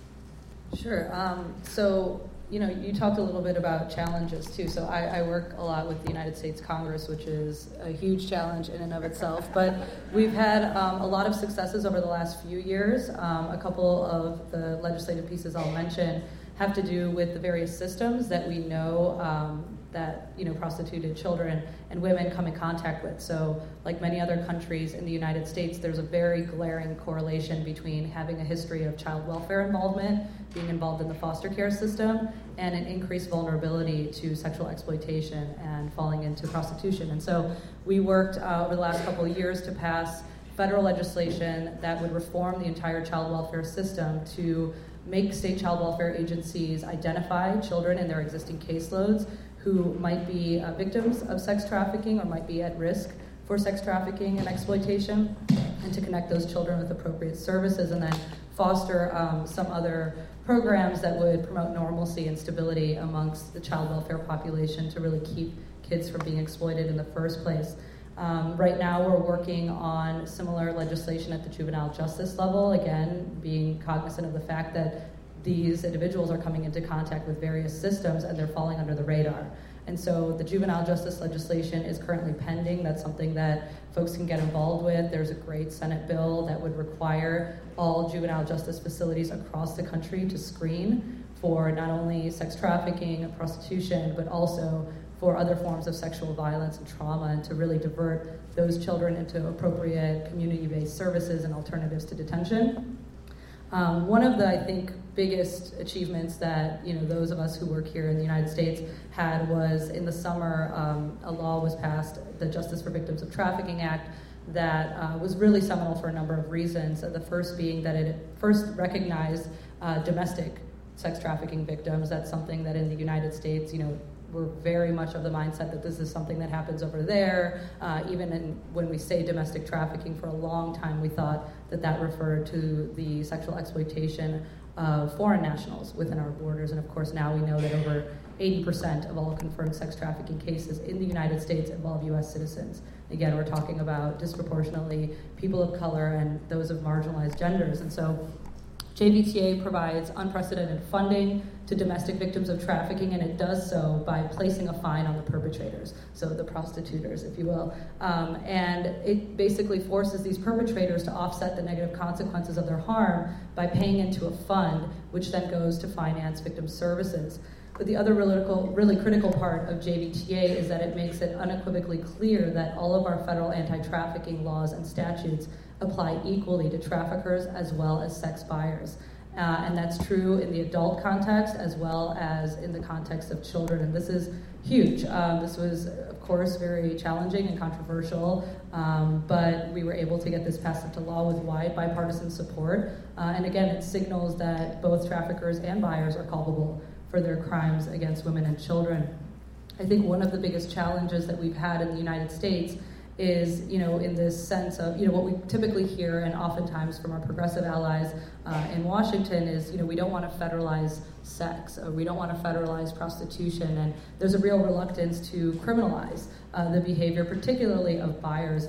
Sure. So, you talked a little bit about challenges too. So I work a lot with the United States Congress, which is a huge challenge in and of itself. But we've had a lot of successes over the last few years. A couple of the legislative pieces I'll mention have to do with the various systems that we know that prostituted children and women come in contact with. So like many other countries in the United States, there's a very glaring correlation between having a history of child welfare involvement, being involved in the foster care system, and an increased vulnerability to sexual exploitation and falling into prostitution. And so we worked over the last couple of years to pass federal legislation that would reform the entire child welfare system to make state child welfare agencies identify children in their existing caseloads who might be victims of sex trafficking or might be at risk for sex trafficking and exploitation, and to connect those children with appropriate services, and then foster some other programs that would promote normalcy and stability amongst the child welfare population to really keep kids from being exploited in the first place. Right now we're working on similar legislation at the juvenile justice level, again, being cognizant of the fact that these individuals are coming into contact with various systems and they're falling under the radar. And so the juvenile justice legislation is currently pending. That's something that folks can get involved with. There's a great Senate bill that would require all juvenile justice facilities across the country to screen for not only sex trafficking and prostitution, but also for other forms of sexual violence and trauma, and to really divert those children into appropriate community-based services and alternatives to detention. One of the, I think, biggest achievements that those of us who work here in the United States had was in the summer, a law was passed, the Justice for Victims of Trafficking Act, that was really seminal for a number of reasons. The first being that it first recognized domestic sex trafficking victims. That's something that in the United States, we're very much of the mindset that this is something that happens over there. When we say domestic trafficking, for a long time we thought that referred to the sexual exploitation of foreign nationals within our borders. And of course now we know that over 80% of all confirmed sex trafficking cases in the United States involve U.S. citizens. Again, we're talking about disproportionately people of color and those of marginalized genders. And so JVTA provides unprecedented funding to domestic victims of trafficking, and it does so by placing a fine on the perpetrators, so the prostituters, if you will. And it basically forces these perpetrators to offset the negative consequences of their harm by paying into a fund, which then goes to finance victim services. But the other really critical part of JVTA is that it makes it unequivocally clear that all of our federal anti-trafficking laws and statutes apply equally to traffickers as well as sex buyers. And that's true in the adult context as well as in the context of children. And this is huge. This was, of course, very challenging and controversial, but we were able to get this passed into law with wide bipartisan support. And again, it signals that both traffickers and buyers are culpable for their crimes against women and children. I think one of the biggest challenges that we've had in the United States is, in this sense of, what we typically hear and oftentimes from our progressive allies in Washington is, we don't want to federalize sex, or we don't want to federalize prostitution, and there's a real reluctance to criminalize the behavior, particularly of buyers. And,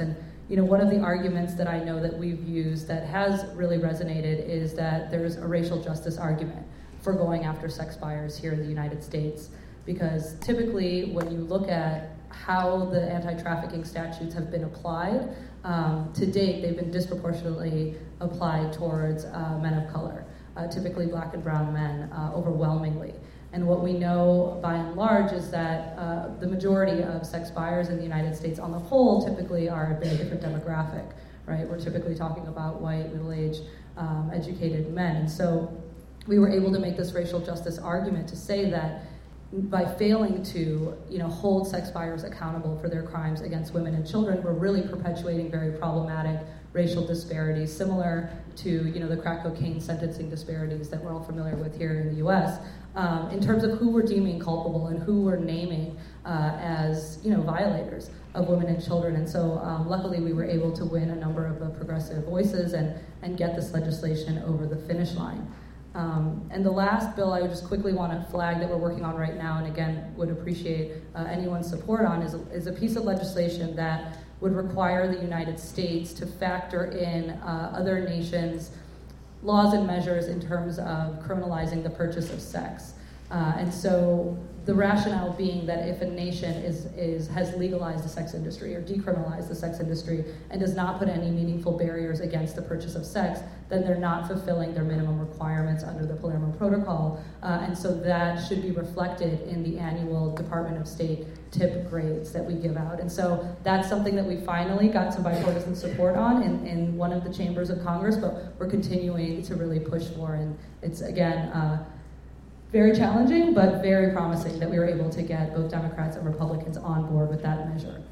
one of the arguments that I know that we've used that has really resonated is that there's a racial justice argument for going after sex buyers here in the United States. Because typically when you look at how the anti-trafficking statutes have been applied, to date they've been disproportionately applied towards men of color, typically black and brown men, overwhelmingly. And what we know by and large is that the majority of sex buyers in the United States on the whole typically are a very different demographic, right? We're typically talking about white, middle-aged, educated men. And so we were able to make this racial justice argument to say that by failing to hold sex buyers accountable for their crimes against women and children, we're really perpetuating very problematic racial disparities, similar to the crack cocaine sentencing disparities that we're all familiar with here in the U.S. In terms of who we're deeming culpable and who we're naming as violators of women and children. And so luckily we were able to win a number of the progressive voices and get this legislation over the finish line. And the last bill I would just quickly want to flag that we're working on right now, and again would appreciate anyone's support on, is a piece of legislation that would require the United States to factor in other nations' laws and measures in terms of criminalizing the purchase of sex. And so the rationale being that if a nation has legalized the sex industry or decriminalized the sex industry and does not put any meaningful barriers against the purchase of sex, then they're not fulfilling their minimum requirements under the Palermo Protocol. And so that should be reflected in the annual Department of State tip grades that we give out. And so that's something that we finally got some bipartisan support on in one of the chambers of Congress, but we're continuing to really push for. And it's, again, very challenging, but very promising that we were able to get both Democrats and Republicans on board with that measure.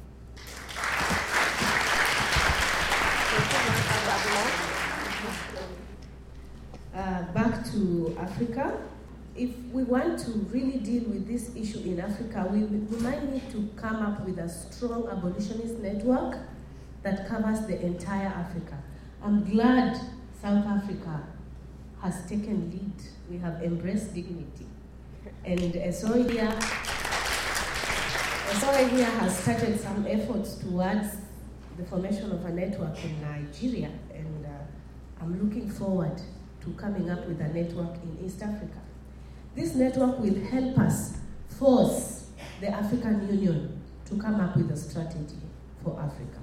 Back to Africa. If we want to really deal with this issue in Africa, we might need to come up with a strong abolitionist network that covers the entire Africa. I'm glad South Africa has taken lead. We have embraced dignity. And Esoidia has started some efforts towards the formation of a network in Nigeria, and I'm looking forward to coming up with a network in East Africa. This network will help us force the African Union to come up with a strategy for Africa.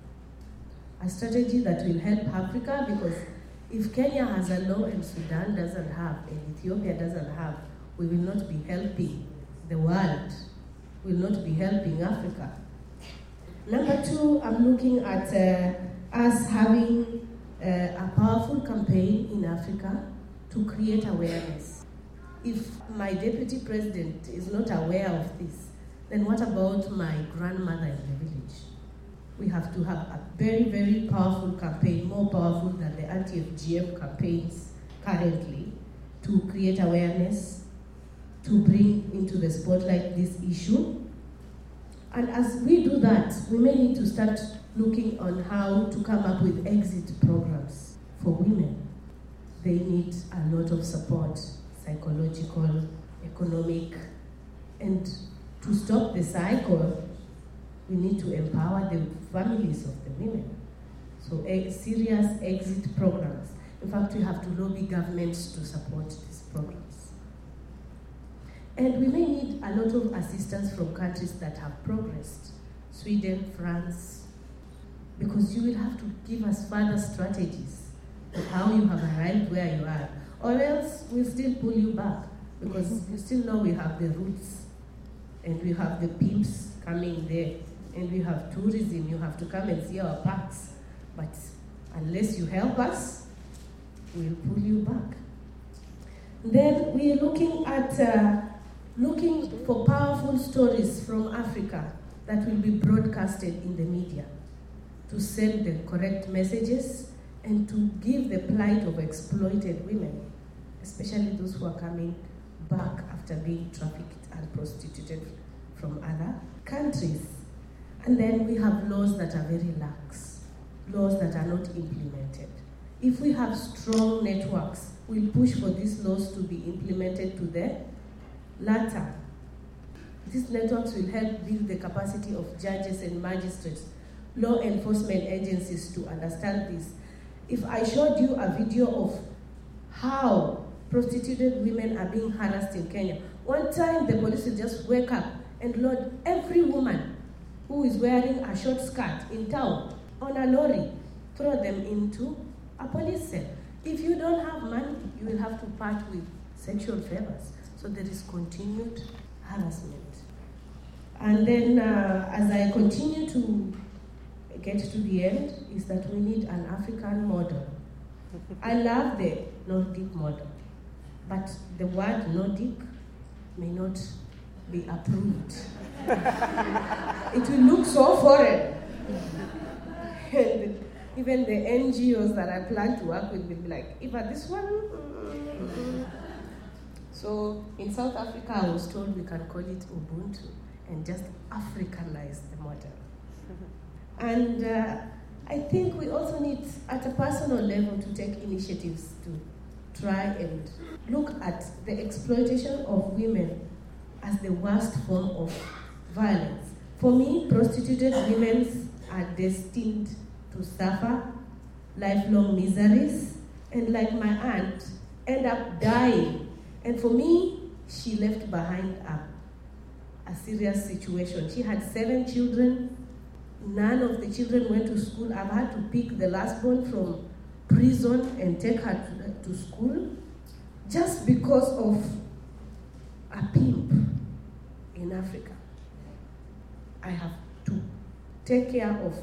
A strategy that will help Africa, because if Kenya has a law and Sudan doesn't have, and Ethiopia doesn't have, we will not be helping the world. We will not be helping Africa. Number two, I'm looking at us having a powerful campaign in Africa to create awareness. If my deputy president is not aware of this, then what about my grandmother in the village? We have to have a very, very powerful campaign, more powerful than the anti-FGM campaigns currently, to create awareness, to bring into the spotlight this issue. And as we do that, we may need to start looking on how to come up with exit programs for women. They need a lot of support, psychological, economic, and to stop the cycle, we need to empower the families of the women. So serious exit programs. In fact, we have to lobby governments to support these programs. And we may need a lot of assistance from countries that have progressed. Sweden, France, because you will have to give us further strategies of how you have arrived where you are, or else we'll still pull you back, because you still know we have the roots, and we have the pimps coming there, and we have tourism, you have to come and see our parks, but unless you help us, we'll pull you back. Then we're looking at looking for powerful stories from Africa that will be broadcasted in the media to send the correct messages and to give the plight of exploited women, especially those who are coming back after being trafficked and prostituted from other countries. And then we have laws that are very lax, laws that are not implemented. If we have strong networks, we'll push for these laws to be implemented to the latter. These networks will help build the capacity of judges and magistrates law enforcement agencies to understand this. If I showed you a video of how prostituted women are being harassed in Kenya, one time the police will just wake up and load every woman who is wearing a short skirt in town on a lorry, throw them into a police cell. If you don't have money, you will have to part with sexual favors. So there is continued harassment. And then as I continue to get to the end, is that we need an African model. I love the Nordic model, but the word Nordic may not be approved. It will look so foreign. And even the NGOs that I plan to work with will be like, Eva, this one? So in South Africa, I was told we can call it Ubuntu and just Africanize the model. And I think we also need, at a personal level, to take initiatives to try and look at the exploitation of women as the worst form of violence. For me, prostituted women are destined to suffer lifelong miseries, and like my aunt, end up dying. And for me, she left behind a serious situation. She had 7 children. None of the children went to school. I've had to pick the last born from prison and take her to school just because of a pimp in Africa. I have to take care of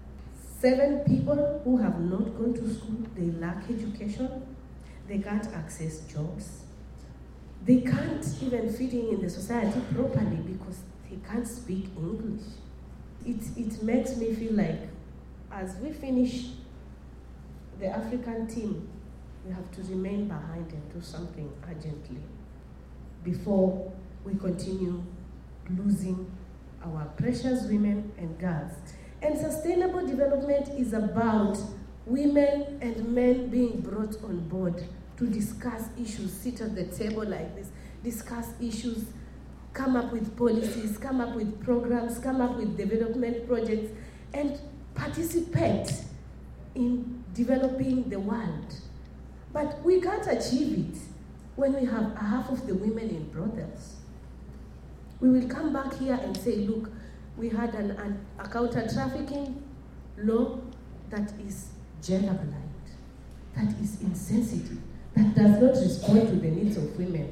7 people who have not gone to school. They lack education. They can't access jobs. They can't even fit in the society properly because they can't speak English. It makes me feel like as we finish the African team, we have to remain behind and do something urgently before we continue losing our precious women and girls. And sustainable development is about women and men being brought on board to discuss issues, sit at the table like this, discuss issues, come up with policies, come up with programs, come up with development projects, and participate in developing the world. But we can't achieve it when we have half of the women in brothels. We will come back here and say, look, we had a counter-trafficking law that is gender-blind, that is insensitive, that does not respond to the needs of women.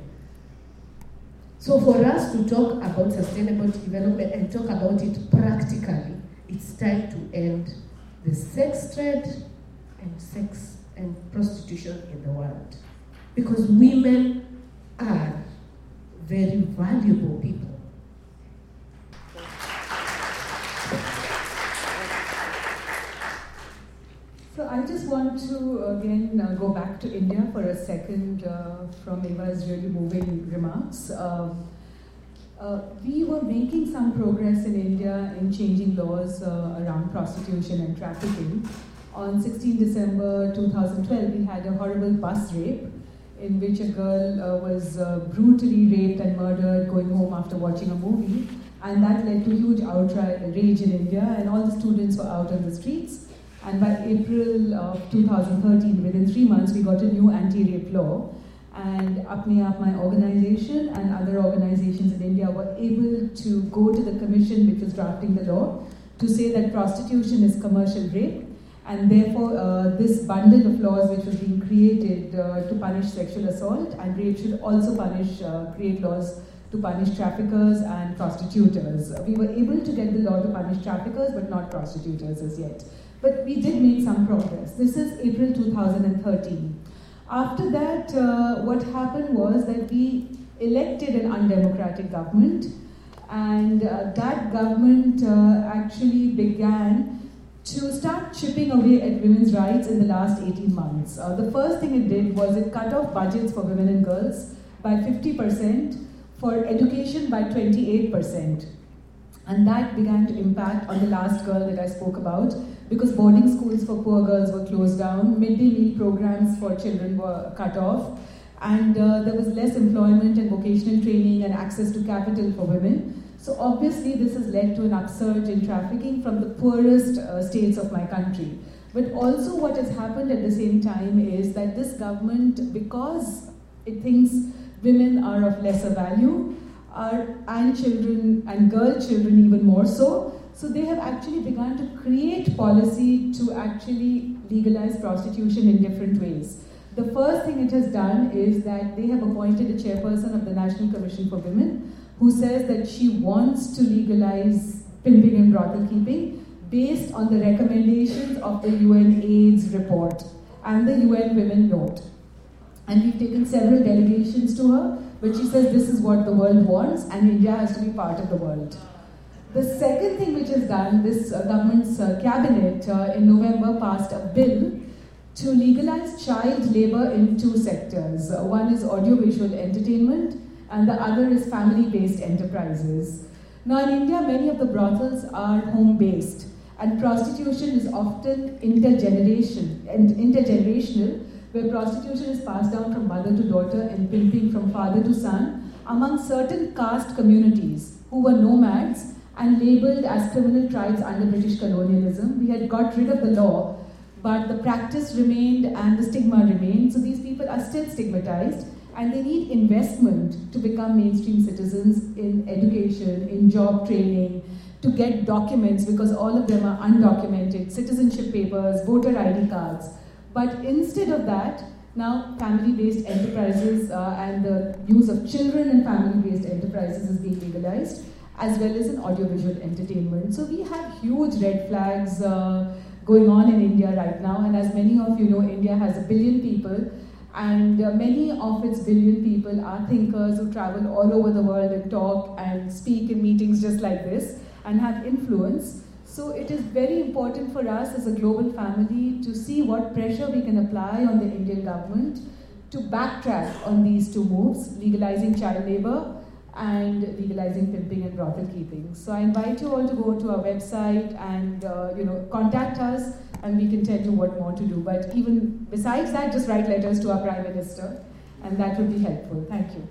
So for us to talk about sustainable development and talk about it practically, it's time to end the sex trade and prostitution in the world. Because women are very valuable people. So I just want to again go back to India for a second from Eva's really moving remarks. We were making some progress in India in changing laws around prostitution and trafficking. On 16 December 2012, we had a horrible bus rape in which a girl was brutally raped and murdered going home after watching a movie. And that led to huge outrage in India, and all the students were out on the streets. And by April of 2013, within 3 months, we got a new anti-rape law. And Apne Aap, my organization, and other organizations in India were able to go to the commission which was drafting the law to say that prostitution is commercial rape. And therefore, this bundle of laws which was being created to punish sexual assault and rape should also create laws to punish traffickers and prostituters. We were able to get the law to punish traffickers, but not prostitutors as yet. But we did make some progress. This is April 2013. After that, what happened was that we elected an undemocratic government, and that government actually began to start chipping away at women's rights in the last 18 months. The first thing it did was it cut off budgets for women and girls by 50%, for education by 28%. And that began to impact on the last girl that I spoke about, because boarding schools for poor girls were closed down, midday meal programs for children were cut off, and there was less employment and vocational training and access to capital for women. So obviously this has led to an upsurge in trafficking from the poorest states of my country. But also what has happened at the same time is that this government, because it thinks women are of lesser value, and children, and girl children even more so, so they have actually begun to create policy to actually legalize prostitution in different ways. The first thing it has done is that they have appointed a chairperson of the National Commission for Women who says that she wants to legalize pimping and brothel keeping based on the recommendations of the UN AIDS report and the UN Women Note. And we've taken several delegations to her, but she says this is what the world wants and India has to be part of the world. The second thing which is done, this government's cabinet in November passed a bill to legalize child labor in two sectors. One is audiovisual entertainment and the other is family-based enterprises. Now in India, many of the brothels are home-based and prostitution is often intergenerational, where prostitution is passed down from mother to daughter and pimping from father to son among certain caste communities who were nomads and labeled as criminal tribes under British colonialism. We had got rid of the law, but the practice remained and the stigma remained, so these people are still stigmatized and they need investment to become mainstream citizens in education, in job training, to get documents because all of them are undocumented, citizenship papers, voter ID cards. But instead of that, now family-based enterprises and the use of children in family-based enterprises is being legalized, as well as in audiovisual entertainment. So we have huge red flags going on in India right now, and as many of you know, India has 1 billion people, and many of its billion people are thinkers who travel all over the world and talk and speak in meetings just like this and have influence. So it is very important for us as a global family to see what pressure we can apply on the Indian government to backtrack on these two moves, legalizing child labor and legalizing pimping and brothel keeping. So I invite you all to go to our website and contact us, and we can tell you what more to do. But even besides that, just write letters to our Prime Minister, and that would be helpful. Thank you.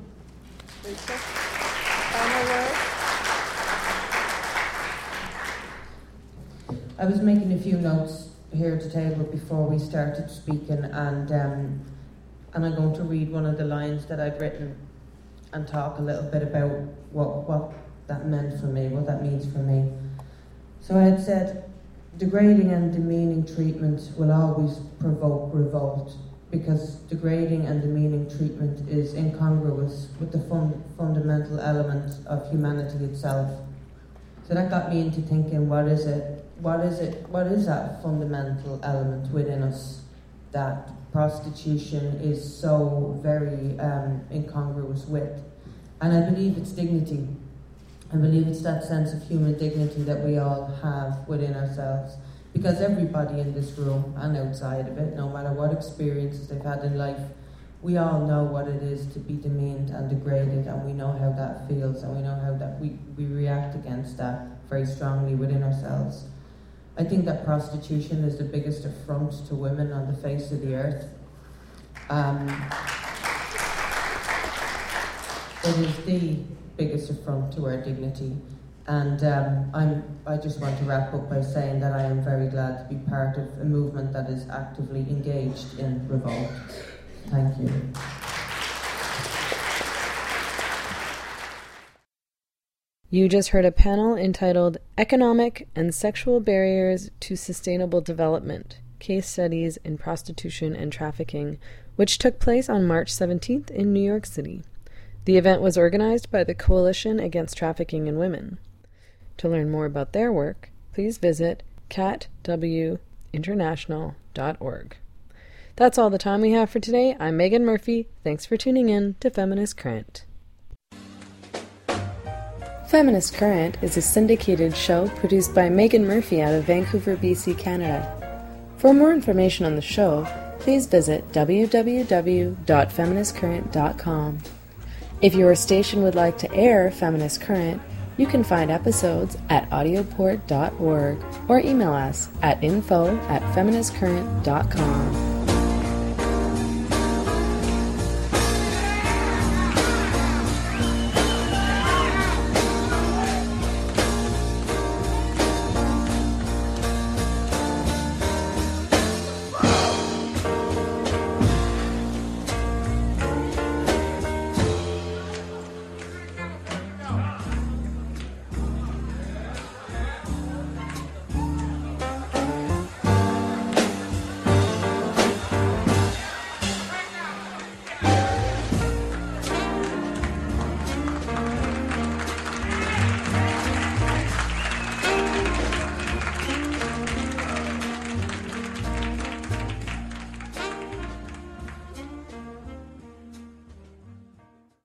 I was making a few notes here at the table before we started speaking, and I'm going to read one of the lines that I've written and talk a little bit about what that meant for me, what that means for me. So I had said, degrading and demeaning treatment will always provoke revolt, because degrading and demeaning treatment is incongruous with the fundamental element of humanity itself. So that got me into thinking, what is that fundamental element within us that prostitution is so very incongruous with? And I believe it's dignity. I believe it's that sense of human dignity that we all have within ourselves. Because everybody in this room and outside of it, no matter what experiences they've had in life, we all know what it is to be demeaned and degraded, and we know how that feels, and we know how that we react against that very strongly within ourselves. I think that prostitution is the biggest affront to women on the face of the earth. It is the biggest affront to our dignity. And I just want to wrap up by saying that I am very glad to be part of a movement that is actively engaged in revolt. Thank you. You just heard a panel entitled Economic and Sexual Barriers to Sustainable Development, Case Studies in Prostitution and Trafficking, which took place on March 17th in New York City. The event was organized by the Coalition Against Trafficking in Women. To learn more about their work, please visit catwinternational.org. That's all the time we have for today. I'm Megan Murphy. Thanks for tuning in to Feminist Current. Feminist Current is a syndicated show produced by Megan Murphy out of Vancouver, BC, Canada. For more information on the show, please visit www.feministcurrent.com. If your station would like to air Feminist Current, you can find episodes at audioport.org or email us at info@feministcurrent.com.